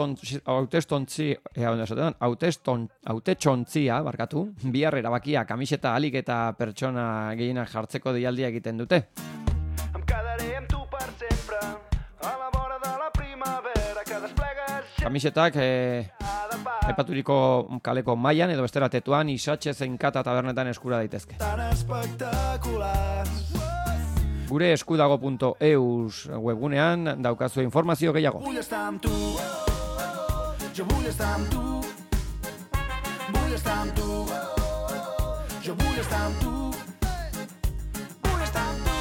hautetxontzia, bihar erabakia, kamiseta alik eta pertsona gehienak jartzeko deialdia egiten dute. Em quedaré amb tu per sempre, a la vora de la primavera que desplegues. Kamisetak aipaturiko kaleko mailan edo bestera Tetuan, Isatxe zein Kata tabernetan eskura daitezke. Tan espectaculars. Gure eskudago.eus webgunean daukazu informazio gehiago. Vull estar amb tu, jo vull estar amb tu, vull estar amb tu, jo vull estar amb tu, vull estar amb tu.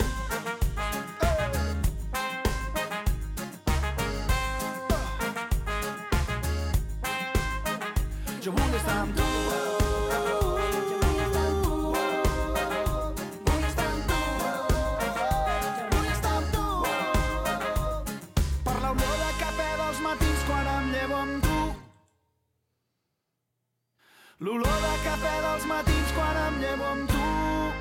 Jo vull estar amb tu. L'olor de cafè dels matins quan em llevo amb tu.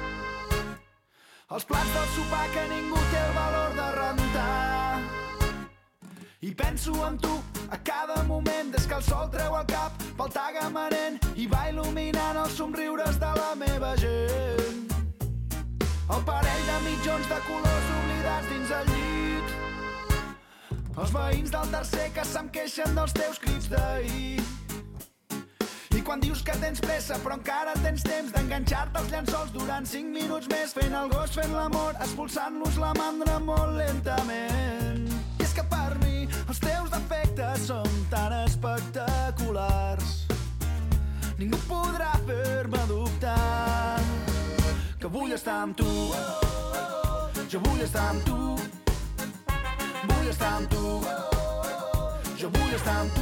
Els plats del sopar que ningú té el valor de rentar. I penso en tu a cada moment des que el sol treu el cap pel tagamanent i va il·luminant els somriures de la meva gent. El parell de mitjons de colors oblidats dins el llit. Els veïns del tercer que se'm queixen dels teus crits d'ahir. I quan dius que tens pressa però encara tens temps d'enganxar-te als llençols durant 5 minuts més fent el gos, fent l'amor, expulsant-los la mandra molt lentament. I és que per mi els teus defectes són tan espectaculars. Ningú podrà fer-me dubtar que vull estar amb tu, jo vull estar amb tu, vull estar amb tu, jo vull estar amb tu.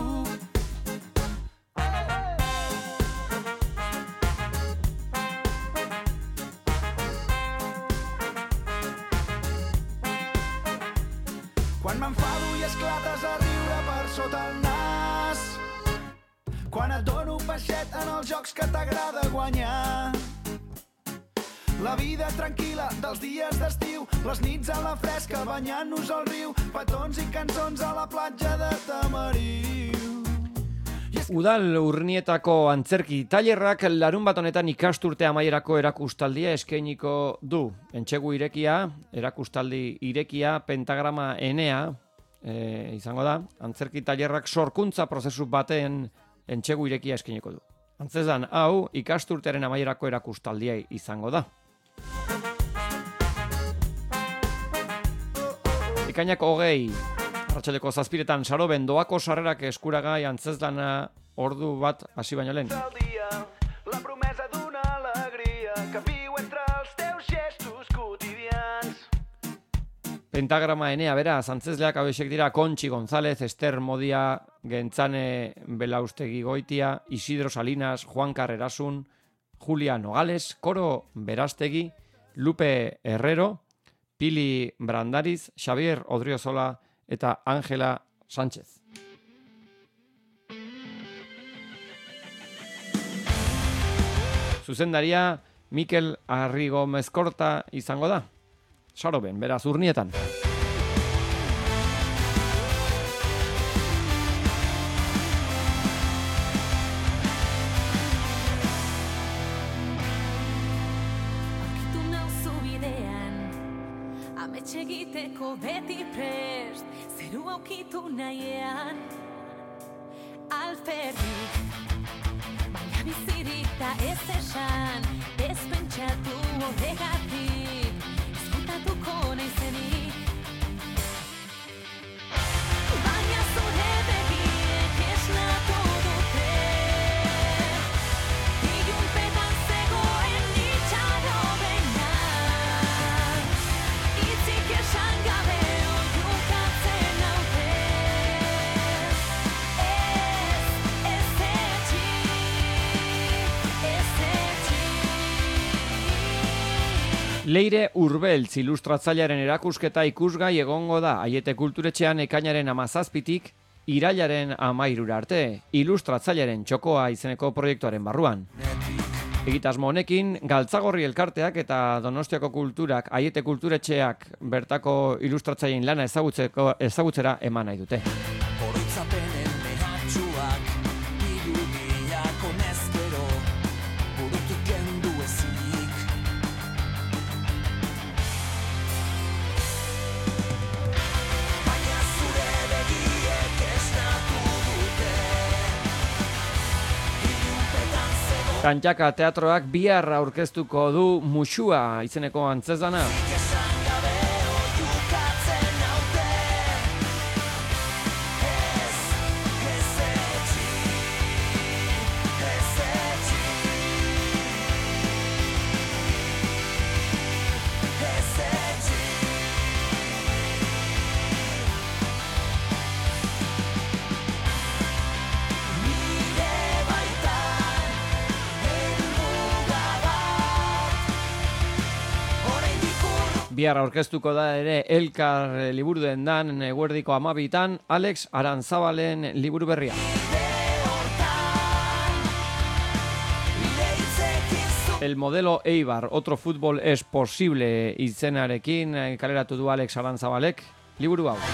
Quan m'enfado i esclates a riure per sota el nas. Quan et dono peixet en els jocs que t'agrada guanyar. La vida tranquil·la dels dies d'estiu, les nits a la fresca banyant-nos al riu, petons i cançons a la platja de Tamariu. I és Udal Urnietako antzerki tailerrak larun bat honetan ikasturte amaierako erakustaldia eskainiko du. Entsegu irekia, erakustaldi irekia, pentagrama enea, izango da, antzerki tailerrak sorkuntza prozesu baten entsegu irekia eskainiko du. Antzezan, hau ikasturtearen amaierako erakustaldia izango da. Ekainak 20, arratsaldeko 7 Saroben doako sarrerak eskuragai antzezlana ordu bat hasi baino lehen. La promesa d'una alegria que viu entre els teus gestos quotidians. Pentagrama enea beraz, antzezleak hauexek dira Kontxi González, Ester Modia, Gentzane Belaustegi Goitia, Isidro Salinas, Juan Carrerasun, Julia Nogales, Koro Berastegi, Lupe Herrero, Pili Brandariz, Xavier Odriozola eta Ángela Sánchez. Zuzendaria Mikel Arrigo Mezkorta izango da. Saroben, beraz, Urnietan. Aurkitu nauzu bidean, amets egiteko beti prest, zeru aukitu nahian, alferrik. Baina bizirik da ez esan, ez pentsatu horregatik, ez kontatuko naizenik. Baina zure begiek esnatu dute, ilunpetan zegoen itxaropenak, hitzik esan gabe oihukatzen naute. Leire Urbeltz ilustratzailearen erakusketa ikusgai egongo da Aiete Kulturetxean ekainaren 17tik irailaren 13 arte, ilustratzailearen txokoa izeneko proiektuaren barruan. Egitasmo honekin, Galtzagorri elkarteak eta Donostiako Kulturak Aiete Kulturetxeak bertako ilustratzaileen lana ezagutzera eman nahi dute. Oroitzapenen mehatxuak, irudiak honezkero, burutik kendu ezik. Baina zure begiek esnatu dute, ilunpetan zegoen Kantxaka teatroak bihar aurkeztuko du Muxua izeneko antzezlana. esan gabe oihukatzen naute. Ez etzi, ez etzi, ez etzi. Nire baitan helmuga bat, oraindik urrun. Bihar aurkeztuko da ere Elkar liburu dendan eguerdiko 12tan Alex Aranzabalen liburu berria. El modelo Eibar, otro fútbol es posible izenarekin kaleratu du Alex Aranzabalek liburu hau.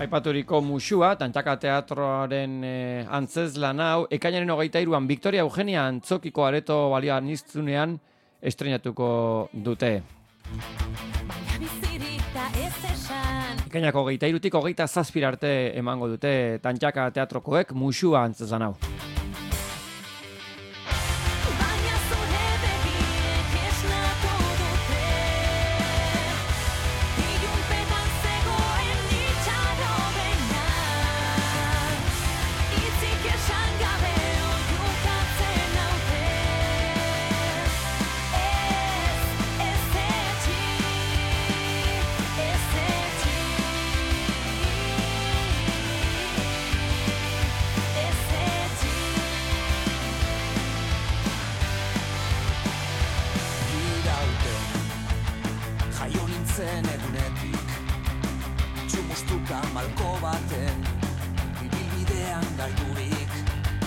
Aipaturiko Musua, Tantxaka Teatroaren antzezlan hau, ekainaren 23an Victoria Eugenia Antzokiko areto balianiztunean estrenatuko dute. Baina bizirik da ez esan. Ekainako 23tik 27 arte emango dute Tantxaka Teatrokoek Musua antzezlan hau. Baina zure begiek esnatu dute. Ilunpetan zegoen itxaropena. Hitzik esan gabe oihukatzen naute. Ez etxi, ez etxi, ez etxi. Irauten, jaio nintzen egunetik, txumustuka malko baten, ibilbidean galdurik,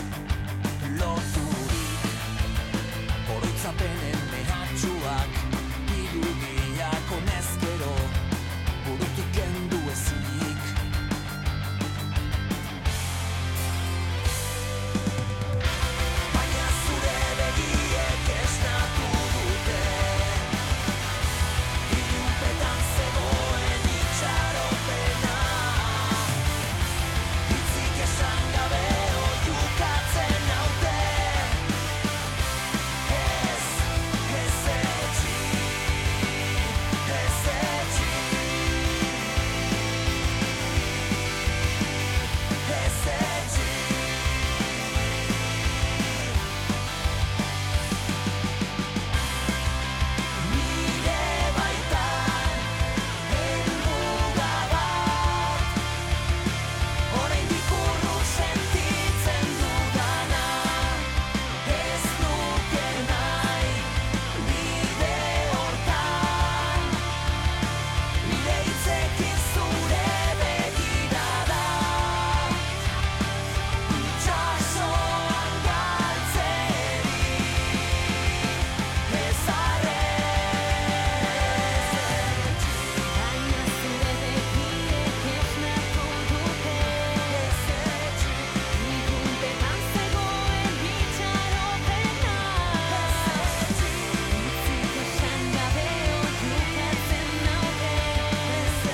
loturik, oroitzapenen mehatxuak, irudiak honezkero, burutik kendu ezinik. Baina zure begiek esnatu dute, ilunpetan zegoen itxaropena. Hitzik esan gabe oihukatzen naute. Ez etxi, ez etxi, ez etxi. Nire baitan helmuga bat, oraindik urrun sentitzen dudana, ez nuke nahi bide hortan, nire hitzekin zure begirada, itxasoan galtzeri, ez Baina zure begiek esnatu dute. Ilunpetan zegoen itxaropena. Hitzik esan gabe oihukatzen naute. Ez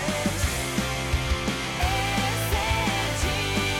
etxi.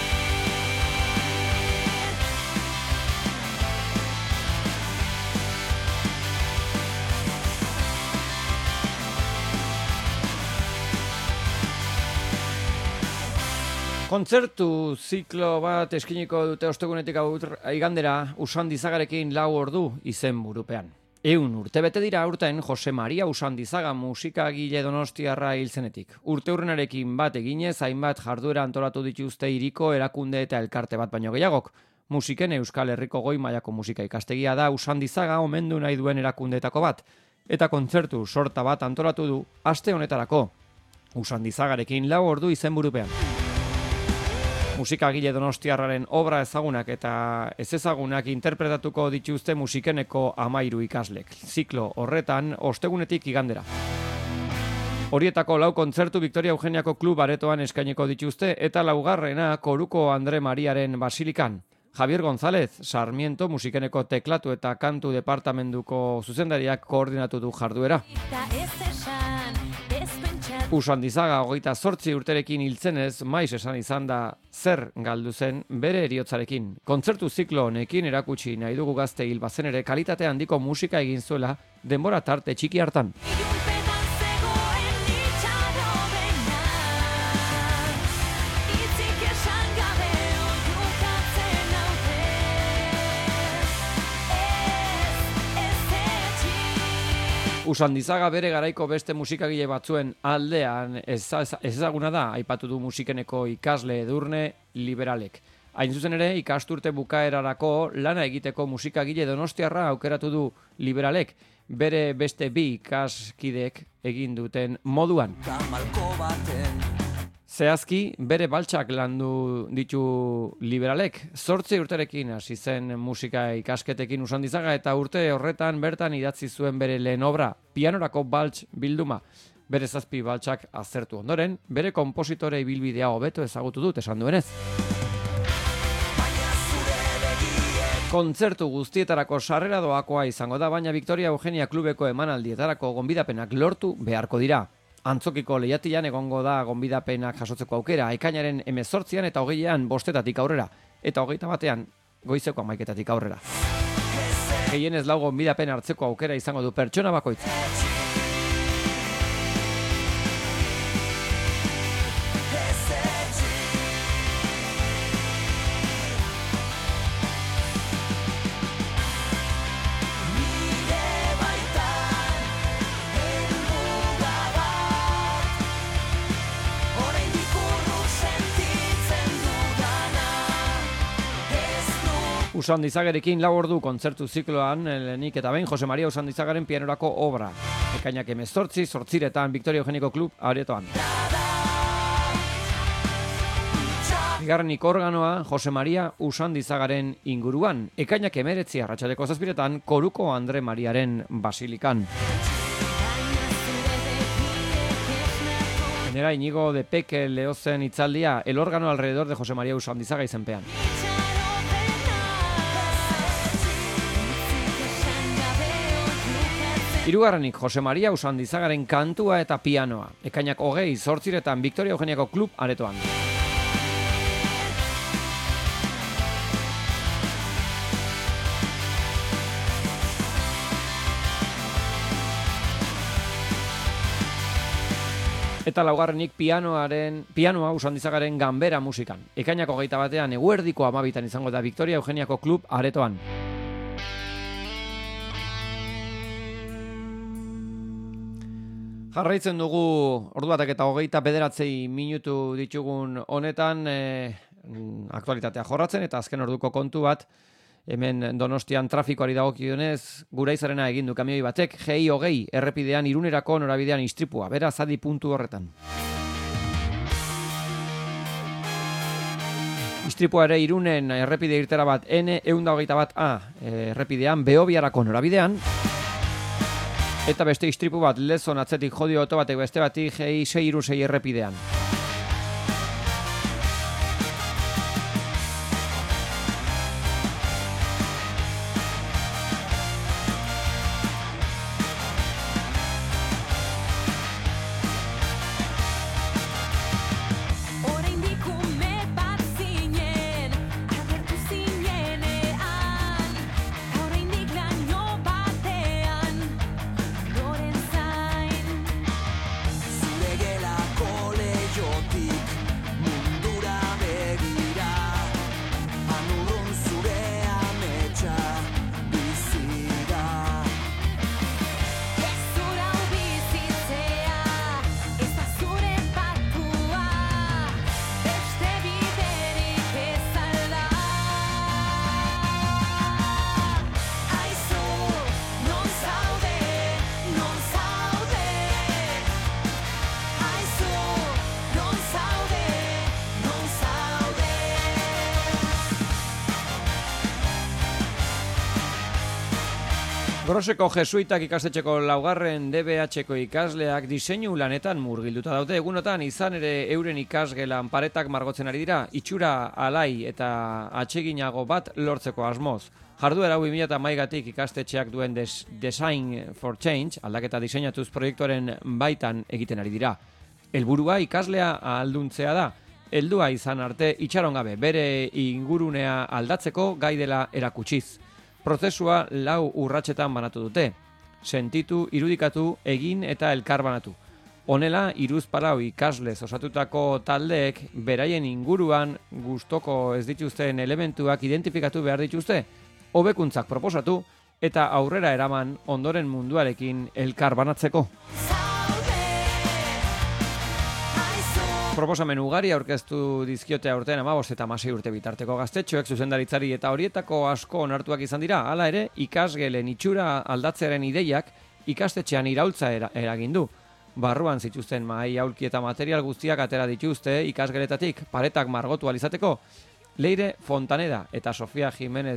Kontzertu ziklo bat eskiniko dute ostegunetik igandera Usandizagarekin 4 ordu izenburupean. 100 urte bete dira aurten Jose Maria Usandizaga musikagile donostiarra hil zenetik. Urteurrenarekin bat eginez hainbat jarduera antolatu dituzte hiriko erakunde eta elkarte bat baino gehiagok. Musiken Euskal Herriko goi mailako musika ikastegia da Usandizaga omendu nahi duen erakundeetako bat. Eta kontzertu sorta bat antolatu du aste honetarako. Usandizagarekin 4 ordu izenburupean. Musikagile donostiarraren obra ezagunak eta ez ezagunak interpretatuko dituzte musikeneko 13 ikaslek. Ziklo horretan ostegunetik igandera. Horietako 4 kontzertu Victoria Eugeniako klub aretoan eskainiko dituzte eta 4. Koruko Andre Mariaren basilikan. Javier González, Sarmiento musikeneko teklatu eta kantu departamentuko zuzendariak koordinatu du jarduera. Eta ez esan, ez pentsatu. Usandizaga 28 urterekin hiltzenez, maiz esan izan da zer galdu zen bere eriotzarekin. Kontzertu ziklo honekin erakutsi nahi dugu gazte hil bazen ere kalitate handiko musika egin zuela denbora tarte txiki hartan. Ilunpetan zegoen itxaropena. Hitzik esan gabe oihukatzen naute. Ez etxi. Usandizaga bere garaiko beste musikagile batzuen aldean ezaguna da, aipatu du musikeneko ikasle edurne liberalek. Hain zuzen ere, ikasturte bukaerarako lana egiteko musikagile donostiarra aukeratu du liberalek, bere beste 2 ikaskidek egin duten moduan. Malko baten, Zehazki, bere baltsak landu ditu liberalek. 8 urterekin hasi zen musika ikasketekin Usandizaga eta urte horretan bertan idatzi zuen bere lehen obra, pianorako balts bilduma. Bere 7 baltsak aztertu ondoren, bere konpositore ibilbidea hobeto ezagutu dut esan duenez. Kontzertu guztietarako sarrera doakoa izango da, baina Victoria Eugenia klubeko emanaldietarako gonbidapenak lortu beharko dira. Antzokiko lehiatilan egongo da gonbidapenak jasotzeko aukera, ekainaren 18an eta 20an 5 aurrera, eta 21an goizeko 11 aurrera. Gehienez 4 gonbidapen hartzeko aukera izango du pertsona bakoitza. Usandizagerekin 4 ordu kontzertu zikloan lehenik eta behin Jose Maria Usandizagaren pianorako obra. Ekainak 18, 8 Victoria Eugeniko Klub aretoan. Bigarrenik organoa Jose Maria Usandizagaren inguruan. Ekainak 19 arratsaldeko 7 Koruko Andre Mariaren basilikan. Genera Iñigo de Peke Leozen hitzaldia, el órgano alrededor de Jose Maria Usandizaga izenpean. Hirugarrenik Jose Maria Usandizagaren kantua eta pianoa. Ekainak 20, 8 Victoria Eugeniako Klub aretoan. Eta laugarrenik pianoa Usandizagaren ganbera musikan. Ekainak 21 eguerdiko 12 izango da Victoria Eugeniako Klub aretoan. Jarraitzen dugu ordu batek eta 29 minutu ditugun honetan aktualitatea jorratzen eta azken orduko kontu bat hemen Donostian trafikoari dagokionez Guraizarena egin du kamioi batek GI20 errepidean Irunerako norabidean istripua, beraz adi puntu horretan. Istripua ere Irunen errepide irtera bat N121A errepidean Beobiarako norabidean. Eta beste istripu bat Lezon atzetik jodio oto batek beste batik GI616 errepidean. Groseko jesuitak ikastetxeko 4. DBH-ko ikasleak diseinu lanetan murgilduta daude egunotan, izan ere euren ikasgelan paretak margotzen ari dira, itxura alai eta atseginago bat lortzeko asmoz. Jarduera hau 2008gatik ikastetxeak duen Design for Change, aldaketa diseinatuz proiektuaren baitan egiten ari dira. Helburua ikaslea ahalduntzea da, heldua izan arte itxaron gabe, bere ingurunea aldatzeko gai dela erakutsiz. Prozesua 4 urratsetan banatu dute. Sentitu, irudikatu, egin eta elkar banatu. Honela, hiruzpalau ikaslez osatutako taldeek beraien inguruan gustoko ez dituzten elementuak identifikatu behar dituzte, hobekuntzak proposatu eta aurrera eraman ondoren munduarekin elkar banatzeko. Proposamen ugari aurkeztu dizkiote aurten 15 eta 16 urte bitarteko gaztetxoek zuzendaritzari eta horietako asko onartuak izan dira. Hala ere, ikasgelen itxura aldatzearen ideiak ikastetxean iraultza eragin du. Barruan zituzten mahai aulki eta material guztiak atera dituzte ikasgeletatik paretak margotu alizateko. Leire Fontaneda eta Sofia Jimenez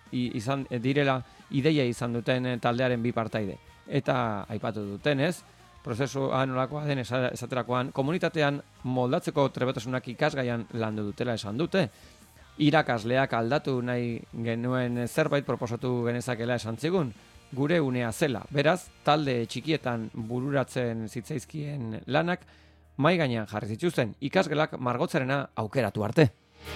direla ideia izan duten taldearen bi partaide. Eta aipatu dutenez, prozesua nolakoa den esaterakoan, komunitatean moldatzeko trebetasunak ikasgaian landu dutela esan dute. Irakasleak aldatu nahi genuen zerbait proposatu genezakela esan zigun, gure unea zela. Beraz, talde txikietan bururatzen zitzaizkien lanak mai gainean jarri zituzten, ikasgelak margotzarena aukeratu arte.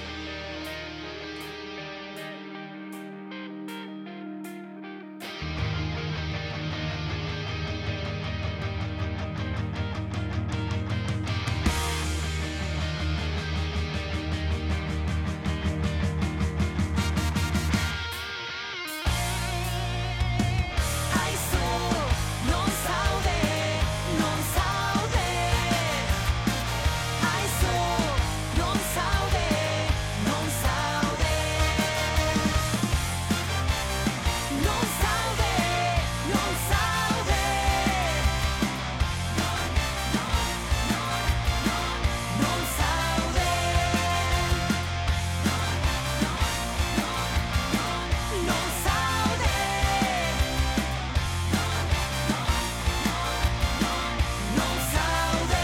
Aizu, non zaude, non zaude. Aizu, non zaude, non zaude. Non zaude, non zaude. Non zaude. Non zaude. Non zaude.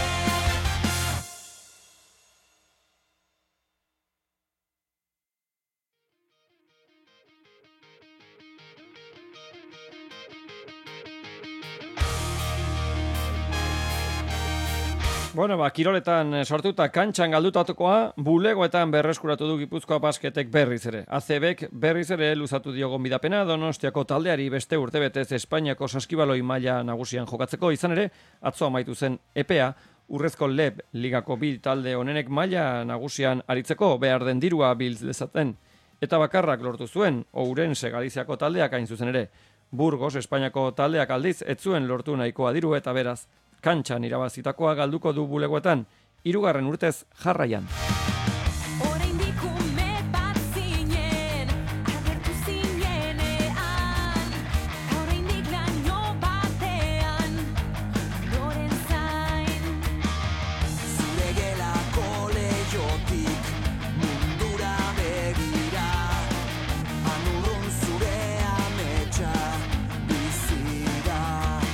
Bueno, kiroletan sortuta kantxan galdutatukoa, bulegoetan berreskuratu du Gipuzkoa Basketek berriz ere. ACBek berriz ere luzatu dio gonbidapena Donostiako taldeari beste urtebetez Espainiako saskibaloi maila nagusian jokatzeko, izan ere, atzo amaitu zen epea, Urrezko Leb ligako bi talde honenek maila nagusian aritzeko behar den dirua bil dezaten. Eta bakarrak lortu zuen, Ourense Galiziako taldeak hain zuzen ere. Burgos Espainiako taldeak aldiz ez zuen lortu nahikoa diru eta beraz, kantxan irabazitakoa galduko du bulegoetan, 3. urtez jarraian. Oraindik ume bat zinen, agertu zinenean. Oraindik laino batean, loren zain. Zure gelako leiotik mundura begira, anurrun zure ametsa bizira.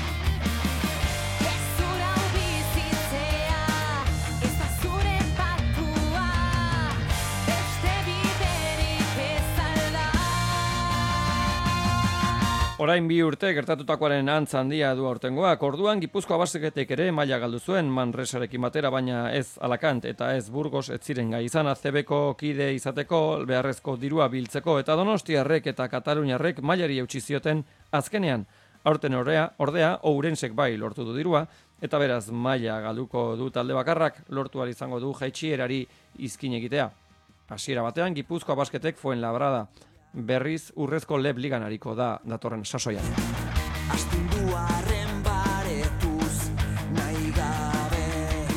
Ez zura bizitzea, ez da zure patua, beste biderik ezala. Orain 2 urte gertatutakoaren antz handia du aurtengoak. Orduan Gipuzkoa Basketek ere maila galdu zuen Manresarekin batera, baina ez Alakant eta ez Burgos ez ziren gai izan ACBko kide izateko, beharrezko dirua biltzeko eta Donostiarrek eta Kataluniarrek mailari eutsi zioten azkenean. Aurten ordea Ourensek bai lortu du dirua eta beraz maila galduko du talde bakarrak lortu ahal izango du jaitsierari izkin egitea. Hasiera batean Gipuzkoa Basketek Fuenlabrada berriz Urrezko Leb ligan ariko da datorren sasoian. Astinduaren baretuz nahi gabe.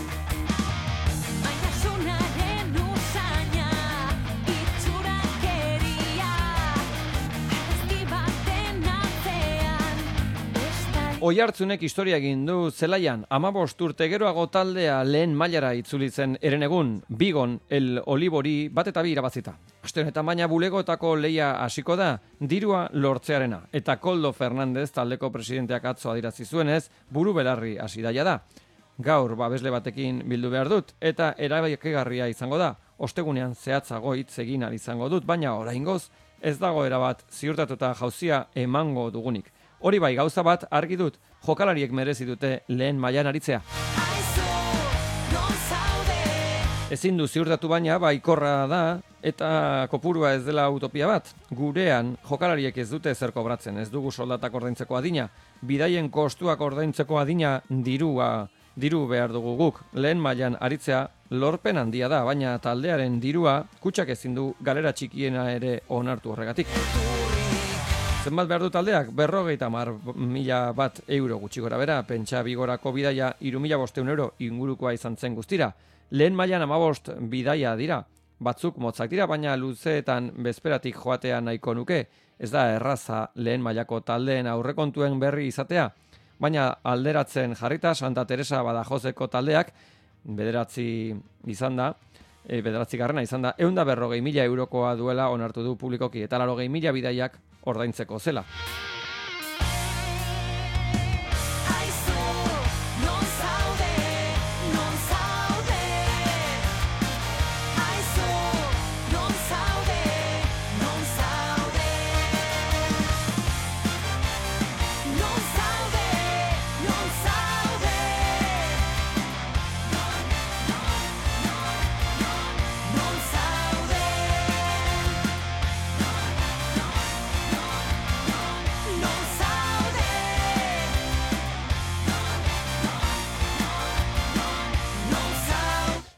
Maitasunaren usaina, itxurakeria, argazki baten atzean, bestalde. Oiartzunek historia egin du zelaian, 15 urte geroago taldea lehen mailara itzuli zen herenegun, Bigon, El Olibori 1-2 irabazita. Aste honetan baina bulegoetako leia hasiko da, dirua lortzearena. Eta Koldo Fernandez taldeko presidenteak atzo adierazi zuenez, buru belarri hasi daia da. Gaur babesle batekin bildu behar dut, eta erabakigarria izango da. Ostegunean zehatzago hitz egin ahal izango dut, baina oraingoz ez dago erabat ziurtatuta jauzia emango dugunik. Hori bai, gauza bat argi dut, jokalariek merezi dute lehen mailan aritzea. Aizu, non zaude. Ezin du ziurtatu baina baikorra da eta kopurua ez dela utopia bat. Gurean jokalariek ez dute zer kobratzen, ez dugu soldatak ordaintzeko adina, bidaien kostuak ordaintzeko adina diru behar dugu guk. Lehen mailan aritzea lorpen handia da, baina taldearen dirua kutxak ezin du galera txikiena ere onartu horregatik. Zenbat behar du taldeak? 50.000 bat euro gutxi gora bera, pentsa Bigorako bidaia 3.500 euro ingurukoa izan zen guztira. Lehen mailan 15 bidaia dira, batzuk motzak dira, baina luzeetan bezperatik joatea nahiko nuke. Ez da erraza lehen mailako taldeen aurrekontuen berri izatea, baina alderatzen jarrita Santa Teresa Badajozeko taldeak bederatzi garrena izan da, 140.000 eurokoa duela onartu du publikoki, eta 80.000 bidaiak ordaintzeko zela. Aizu,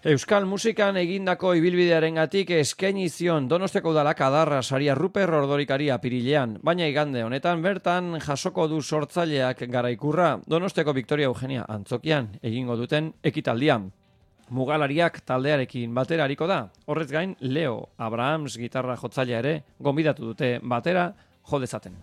Euskal musikan egindako ibilbidearengatik eskaini zion Donostiako udalak adarra saria Ruper Ordorikari apirilean, baina igande honetan bertan jasoko du sortzaileak garaikurra Donostiako Victoria Eugenia antzokian egingo duten ekitaldian. Mugalariak taldearekin batera hariko da. Horrez gain, Leo Abrahams gitarra jotzailea ere gonbidatu dute batera jo dezaten.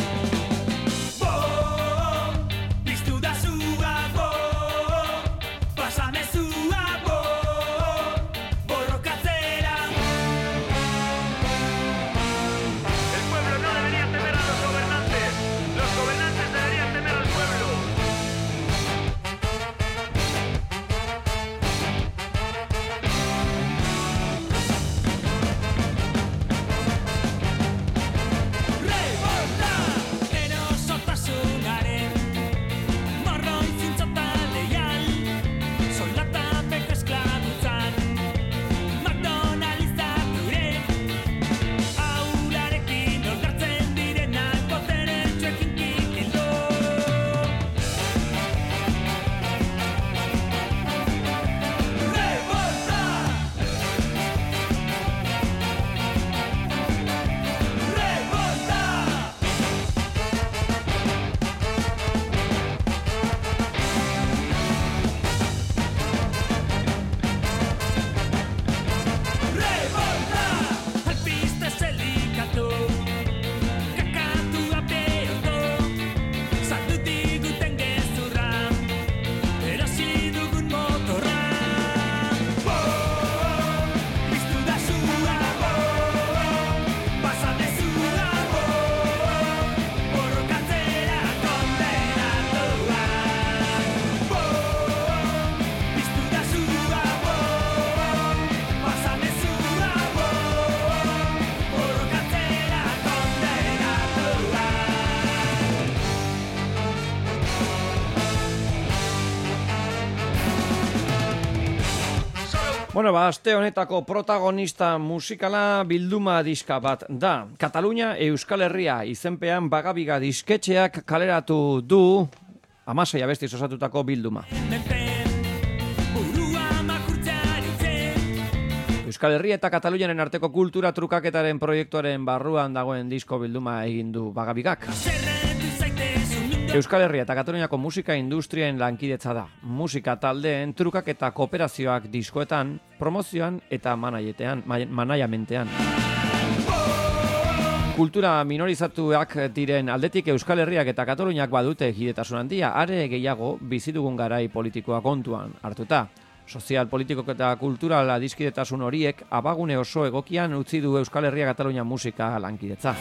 Bueno, aste honetako protagonista musikala bilduma diska bat da. Katalunia Euskal Herria izenpean Bagabiga disketxeak kaleratu du 16 abestiz osatutako bilduma. Euskal Herria eta Kataluniaren arteko kultura trukaketaren proiektuaren barruan dagoen disko bilduma egin du Bagabigak. Euskal Herria eta Kataluniako musika industrien lankidetza da. Musika taldeen trukak eta kooperazioak diskoetan, promozioan eta manaiamentean. Kultura minorizatuak diren aldetik Euskal Herriak eta Kataluniak badute hidetasun handia, are gehiago bizidugun garai politikoa kontuan hartuta. Sozial, politiko eta kultural adiskidetasun horiek abagune oso egokian utzi du Euskal Herria Katalunia musika lankidetza.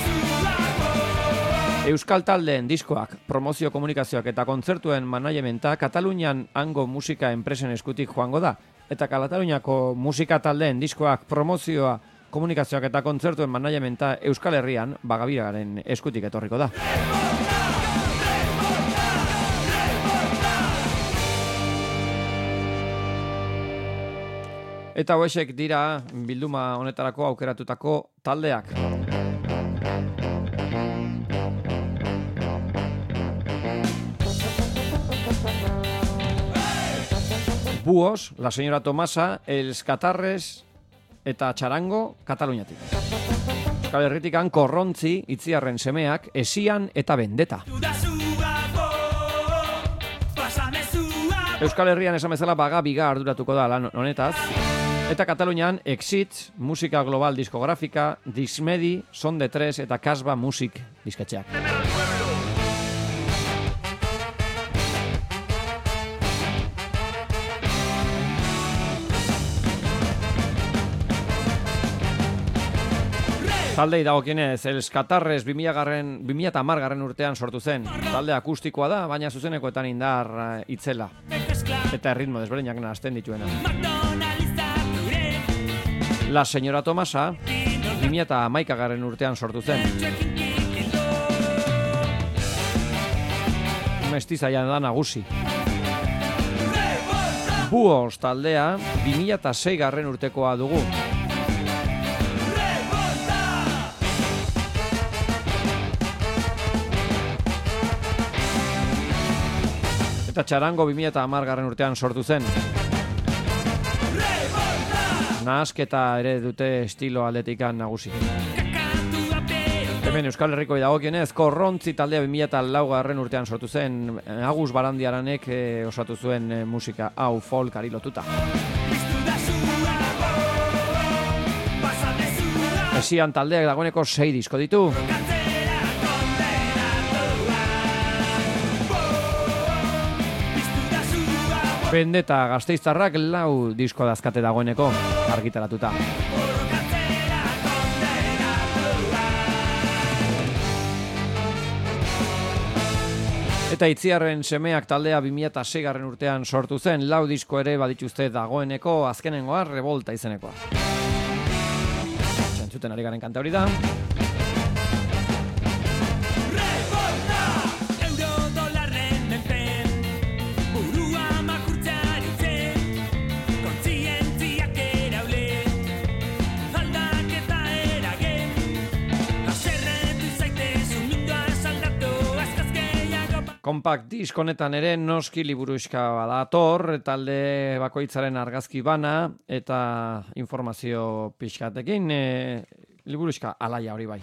Euskal taldeen diskoak, promozio komunikazioak eta kontzertuen manaiamenta Katalunian hango musika enpresen eskutik joango da, eta Kataluniako musika taldeen diskoak, promozioa, komunikazioak eta kontzertuen manaiamenta Euskal Herrian Bagabigaren eskutik etorriko da. Eta hoesek dira bilduma honetarako aukeratutako taldeak. Buos, La Señora Tomasa, Els Catarres eta Txarango Kataluniatik. Euskal Herritikan Korrontzi, Itziarren semeak, Esian eta Bendeta. Euskal Herrian esan bezala Bagabiga arduratuko da lan honetaz. Eta Katalunian Exits, Musika Global Diskografika, Dismedi, Son de Tres eta Kasba Musik disketxeak. Taldei dagokienez, Els Catarres 2010 urtean sortu zen. Talde akustikoa da, baina zuzenekoetan indar itzela. Eta erritmo desberdinak nahazten dituena. La Señora Tomasa 2011 urtean sortu zen. Mestizaian da nagusi. Buos taldea 2006 urtekoa dugu. Eta Txarango 2010 urtean sortu zen. nahasketa ere dute estilo aldetikan nagusi. Hemen Euskal Herriko dagokionez, Korrontzi taldea 2004 urtean sortu zen, Agus Barandiaranek osatu zuen musika hau folkari lotuta. Esian taldeak dagoeneko 6 disko ditu. Vendetta Gasteiztarrak 4 disko dazkate dagoeneko argitaratuta. Eta Itziarren semeak taldea 2006 urtean sortu zen, 4 disko ere badituzte dagoeneko, azkenengoa Revolta izenekoa. Entzuten ari garen kanta hori da. Compact disk honetan ere noski liburuxka badator, talde bakoitzaren argazki bana eta informazio pixkatekin, liburuxka alaia hori bai.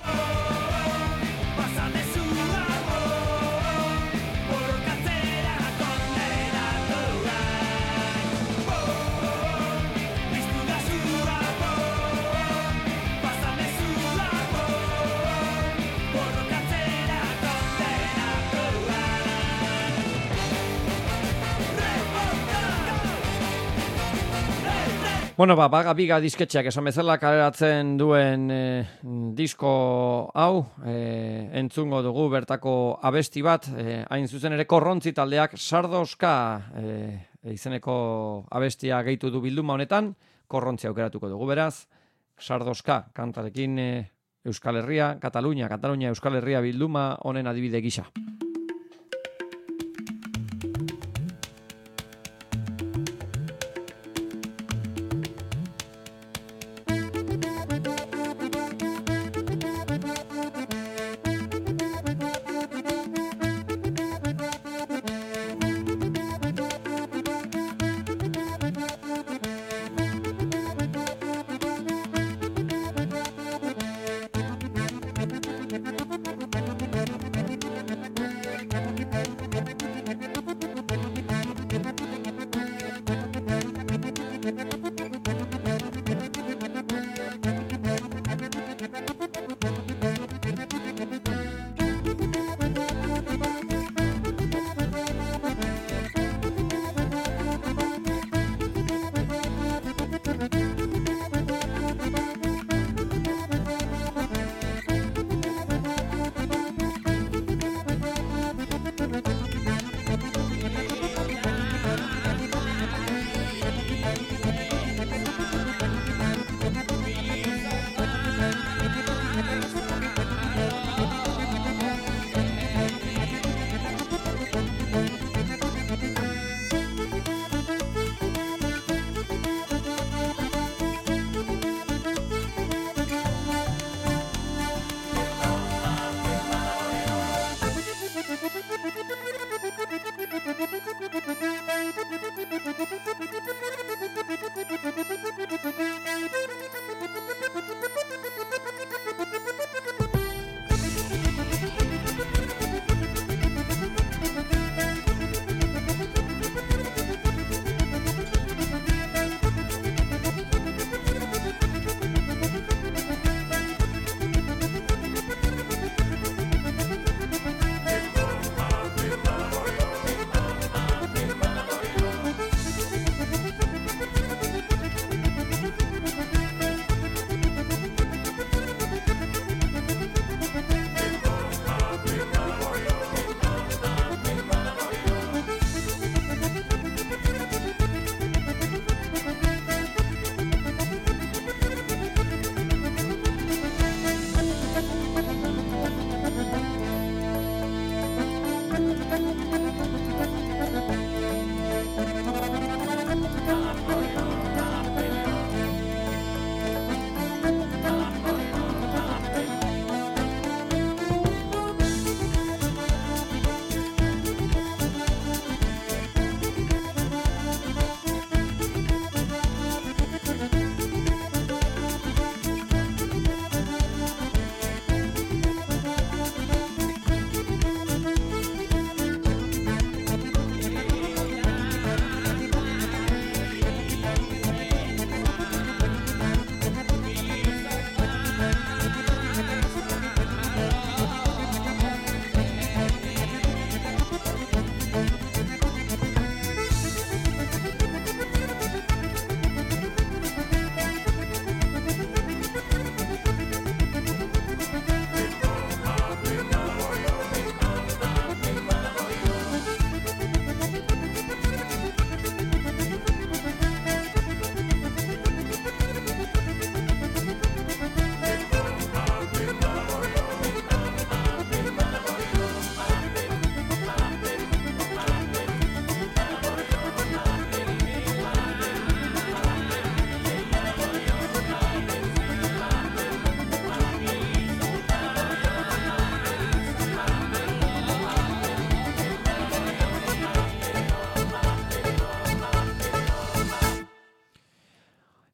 Bueno, Baga Biga disketxeak esan bezala kaleratzen duen disko hau, entzungo dugu bertako abesti bat, hain zuzen ere Korrontzi taldeak Sardoska izeneko abestia gehitu du bilduma honetan, Korrontzi aukeratuko dugu beraz, Sardoska kantarekin Euskal Herria, Katalunia Euskal Herria bilduma honen adibide gisa.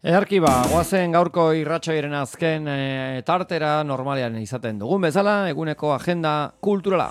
Earki goazen gaurko irratsaioaren azken tartera normalean izaten dugun bezala, eguneko agenda kulturala.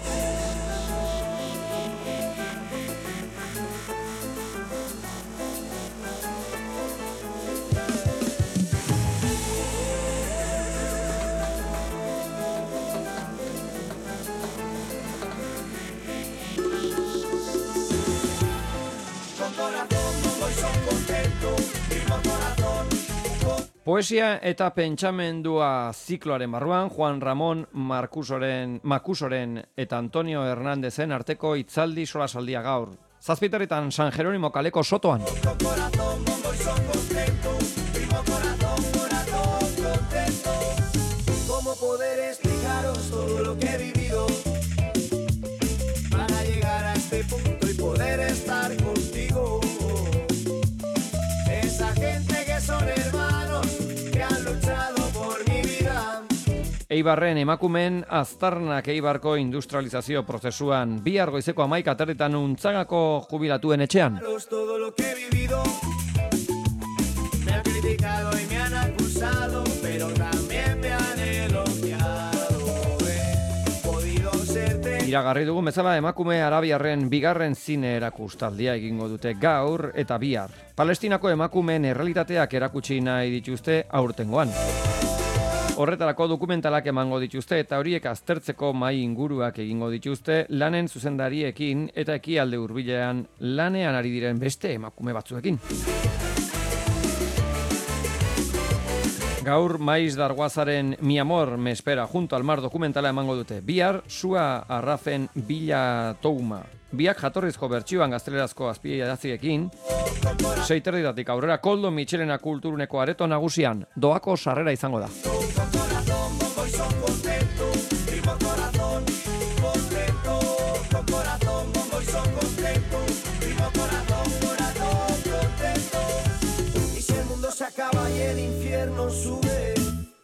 Poesia eta pentsamendua zikloaren barruan, Juan Ramon Makusoren eta Antonio Hernandezen arteko hitzaldi solasaldia gaur. Zazpiterritan San Jerónimo kaleko sotoan. ¿Cómo poder explicaros todo lo que he vivido para llegar a este punto y poder estar contigo? Esa gente que son hermanos que han luchado por mi vida. Eibarren emakumen aztarnak Eibarko industrializazio prozesuan bihar goizeko 11:00 Untzagako jubilatuen etxean. Todo lo que he vivido me han criticado y me han acusado, pero también me han elogiado. He podido serte. Iragarri dugun bezala emakume arabiarren bigarren zine erakustaldia egingo dute gaur eta bihar. Palestinako emakumeen errealitateak erakutsi nahi dituzte aurtengoan. Horretarako dokumentalak emango dituzte eta horiek aztertzeko mahai inguruak egingo dituzte lanen zuzendariekin eta ekialde hurbilean lanean ari diren beste emakume batzuekin. Gaur Maiz Darguazaren Mi amor me espera junto al mar dokumentala emango dute. Bihar Sua Arrafen Bila Touma. Biak jatorrizko bertsioan gaztelerazko azpiidaziekin. 6:30 aurrera Koldo Michelena kulturuneko areto nagusian doako sarrera izango da. Y si el mundo se acaba y el infierno sube,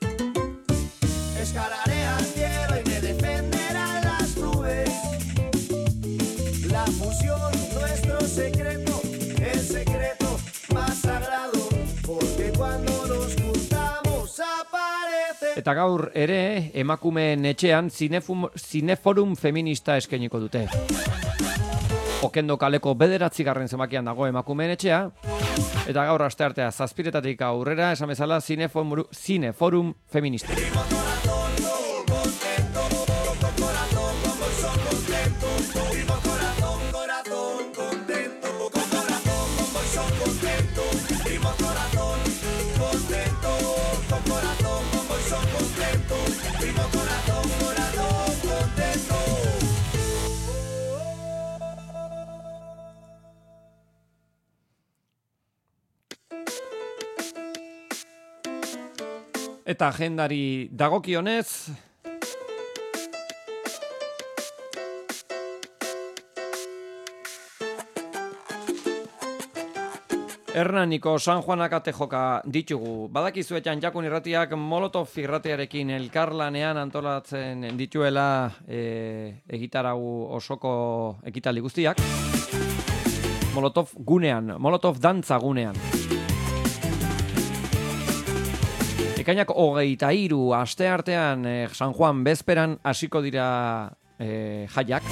escalaré al cielo y me defenderán las nubes. La fusión, nuestro secreto, el secreto más sagrado, porque cuando nos juntamos aparece. Eta gaur ere emakumeen etxean zineforum feminista eskainiko dute. Okendo kaleko 9. zenbakian dago emakumeen etxea, eta gaur asteartea 7:00 aurrera, esan bezala zineforum feminista. Eta agendari dagokionez, Hernaniko San Juanak ate joka ditugu. Badakizuetan Jakun irratiak Molotov irratiarekin elkarlanean antolatzen dituela egitarau osoko ekitaldi guztiak. Molotov dantza gunean. Ekainak 23 asteartean San Juan bezperan hasiko dira jaiak.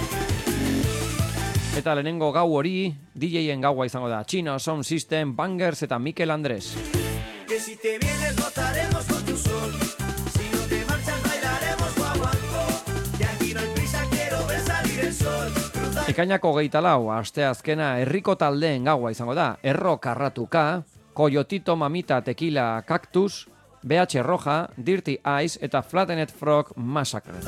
Eta lehenengo gau hori DJ-en gaua izango da. Chino Sound System, Bangers eta Mikel Andrés. Que si te vienes notaremos con tu sol, si no te marchas bailaremos guaguancó, que aquí no hay prisa, quiero ver salir el sol. Ekainak 24 asteazkena herriko taldeen gaua izango da. Erro Karratuka, Coyotito Mamita Tequila Cactus, BH Roja, Dirty Eyes eta Flattened Frog Massacre.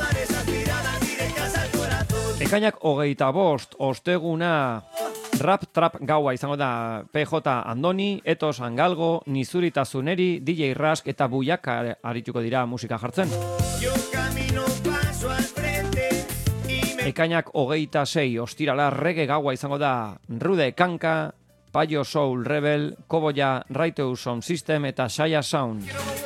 Ekainak 25 osteguna rap trap gaua izango da. PJ Andoni, Etos Angalgo, Nizurita Zuneri, DJ Rask eta Buyaka arituko dira musika jartzen. Ekainak 26 ostirala reggae gaua izango da. Rude Kanka, Payo Soul Rebel, Koboya, Raiteu Sound System eta Shaya Sound.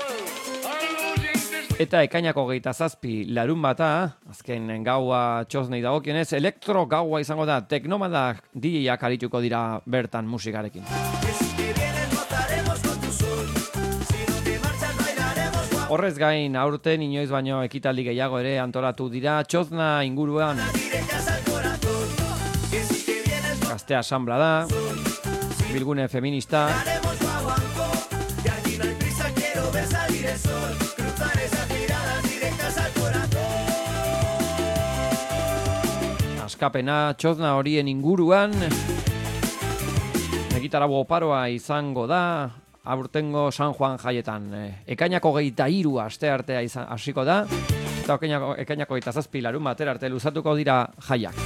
Eta ekainak 27 larunbata, azken gaua txosnei dagokionez, elektro gaua izango da. Teknomadak DJ-ak arituko dira bertan musikarekin. Que si te vienes notaremos con tu sol, Horrez gain, aurten inoiz baino ekitaldi gehiago ere antolatu dira Txozna inguruan. Gazte asanbla da, bilgune feminista, askapena Txozna horien inguruan, egitarau oparoa izango da, aurtengo San Juan jaietan. Ekainako 23 asteartea hasiko da, eta ekainako 27 larun batera arte luzatuko dira jaiak.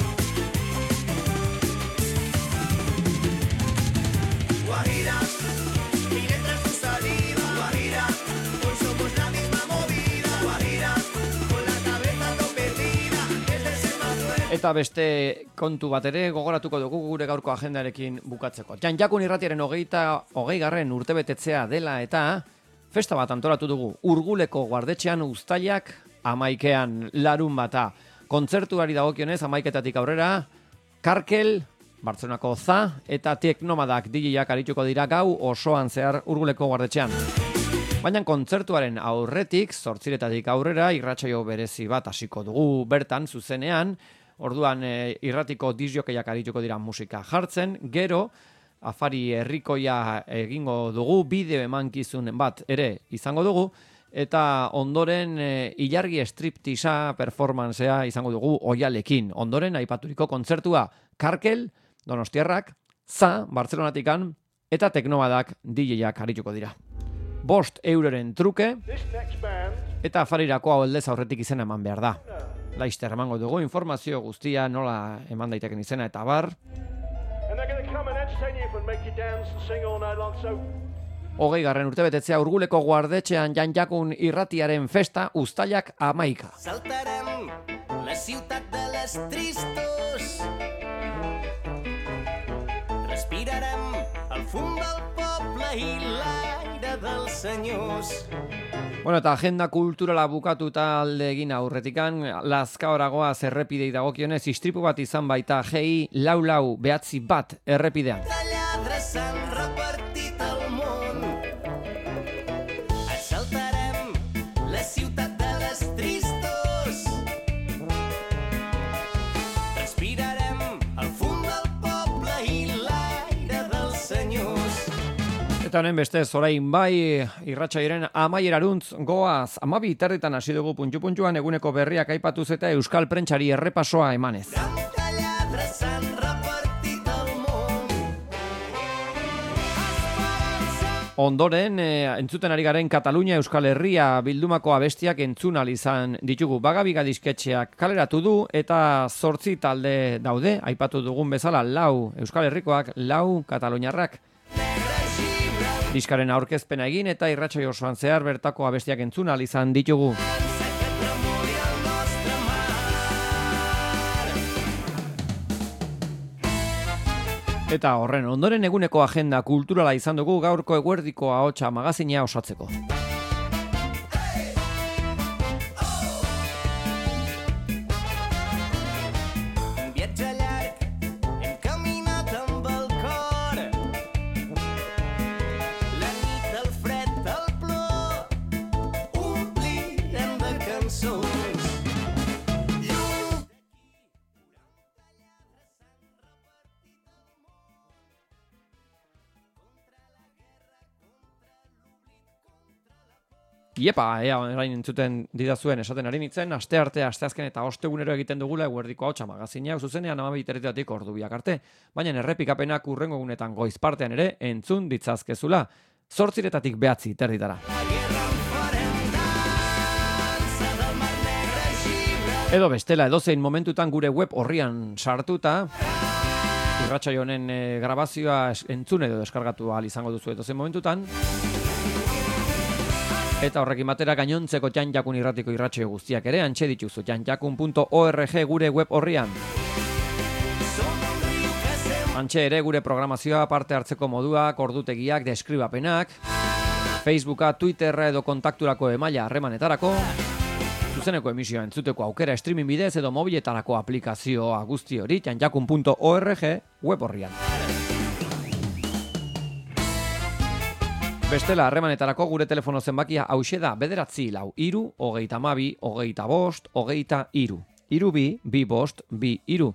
Eta beste kontu bat ere gogoratuko dugu gure gaurko agendarekin bukatzeko. Janjakun irratiaren 20. urtebetetzea dela eta festa bat antolatu dugu. Urguleko guardetxean uztailak 11 larun bata. Kontzertuari dagokionez 11etatik aurrera, Karkel, Bartzelonako Za eta Teknomadak DJak arituko dira gau osoan zehar Urguleko guardetxean. Baina kontzertuaren aurretik, 8etatik aurrera, irratsaio berezi bat hasiko dugu bertan zuzenean. Orduan irratiko disjokeiak arituko dira musika jartzen, gero afari herrikoia egingo dugu, bideo emankizun bat ere izango dugu, eta ondoren ilargi striptisa performancea izango dugu oialekin. Ondoren aipaturiko kontzertua Karkel, Donostiarrak, Za, Bartzelonatikan, eta Teknomadak DJak arituko dira. 5 euroren truke, eta afarirako hau aldez aurretik izena eman behar da. Laister emango dugu informazio guztia, nola eman daiteken izena eta bar. 20. urtebetetzea Urguleko guardetxean Janjakun irratiaren festa uztailak 11. Saltarem la ciutat de les tristos. Respirarem el fum del poble i l'aire dels senyors. Bueno, eta agenda kulturala bukatuta alde egin aurretikan, Lazkaoragoa errepidei dagokionez istripu bat izan baita GI 4491 errepidean. Lladres s'han repartit al món. Assaltarem la ciutat de les tristos. Respirarem el fum del poble i l'aire dels senyors. Eta honen beste zorain bai, irratsaioaren amaierarantz goaz, 12:30 hasi dugu puntu-puntuan eguneko berriak aipatuz eta euskal prentsari errepasoa emanez. Lladres s'han repartit al món. Ondoren, entzuten ari garen Katalunia Euskal Herria bildumako abestiak entzun ahal izan ditugu. Bagabiga disketxeak kaleratu du eta 8 talde daude, aipatu dugun bezala 4 Euskal Herrikoak, 4 Kataluniarrak. Diskaren aurkezpena egin eta irratsaio osoan zehar bertako abestiak entzun ahal izan ditugu. Eta horren ondoren eguneko agenda kulturala izan dugu gaurko eguerdiko ahotsa magazina osatzeko. Un viatge llarg, hem caminat amb el cor. La nit, el fred, el plor, omplirem de cançons. Iepa, orain entzuten didazuen esaten ari nintzen, astearte, asteazken eta ostegunero egiten dugula eguerdiko ahotsa magazina, zuzenean 12:30 ordu biak arte, baina errepikapenak hurrengo egunetan goiz partean ere entzun ditzazkezula, 8:00 9:00 terditara. Edo bestela, edozein momentutan gure web orrian sartuta, irratsaio honen grabazioa entzun edo deskargatu ahal izango duzu edozein momentutan. Eta horrekin batera gainontzeko Janjakun irratiko irratsaio guztiak ere antxe dituzu janjakun.org gure web orrian. Antxe ere gure programazioa, parte hartzeko moduak, ordutegiak, deskribapenak, Facebooka, Twitterra edo kontakturako emaila harremanetarako, zuzeneko emisioa entzuteko aukera streaming bidez edo mobiletarako aplikazioa guzti hori janjakun.org web orrian. Bestela, harremanetarako gure telefono zenbakia hauxe da, 943 32 25 23. 32 25 23.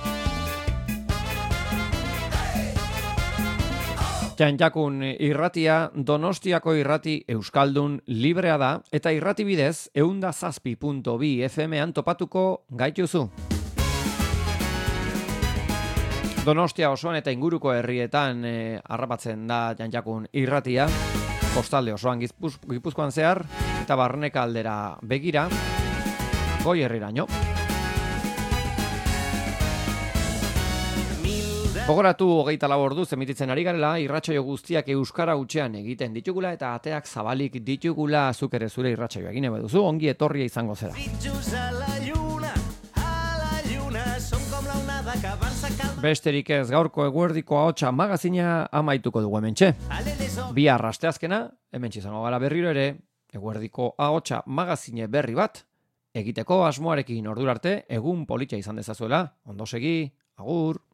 Txantxakun irratia Donostiako irrati euskaldun librea da eta irrati bidez 107.2 FM-an topatuko gaituzu. Donostia osoan eta inguruko herrietan harrapatzen da Txantxakun irratia, kostalde osoan Gipuzkoan zehar eta barneka aldera begira, goi herriraino. Gogoratu 24 orduz emititzen ari garela, irratsaio guztiak euskara hutsean egiten ditugula eta ateak zabalik ditugula, zuk ere zure irratsaioa egin duzu, ongi etorria izango zera. Besterik ez, gaurko eguerdiko ahotsa magazina amaituko dugu hementxe. Bihar asteazkena, hementxe izango gara berriro ere, eguerdiko ahotsa magazine berri bat egiteko asmoarekin ordura arte, egun politxa izan dezazuela, ondo segi, agur.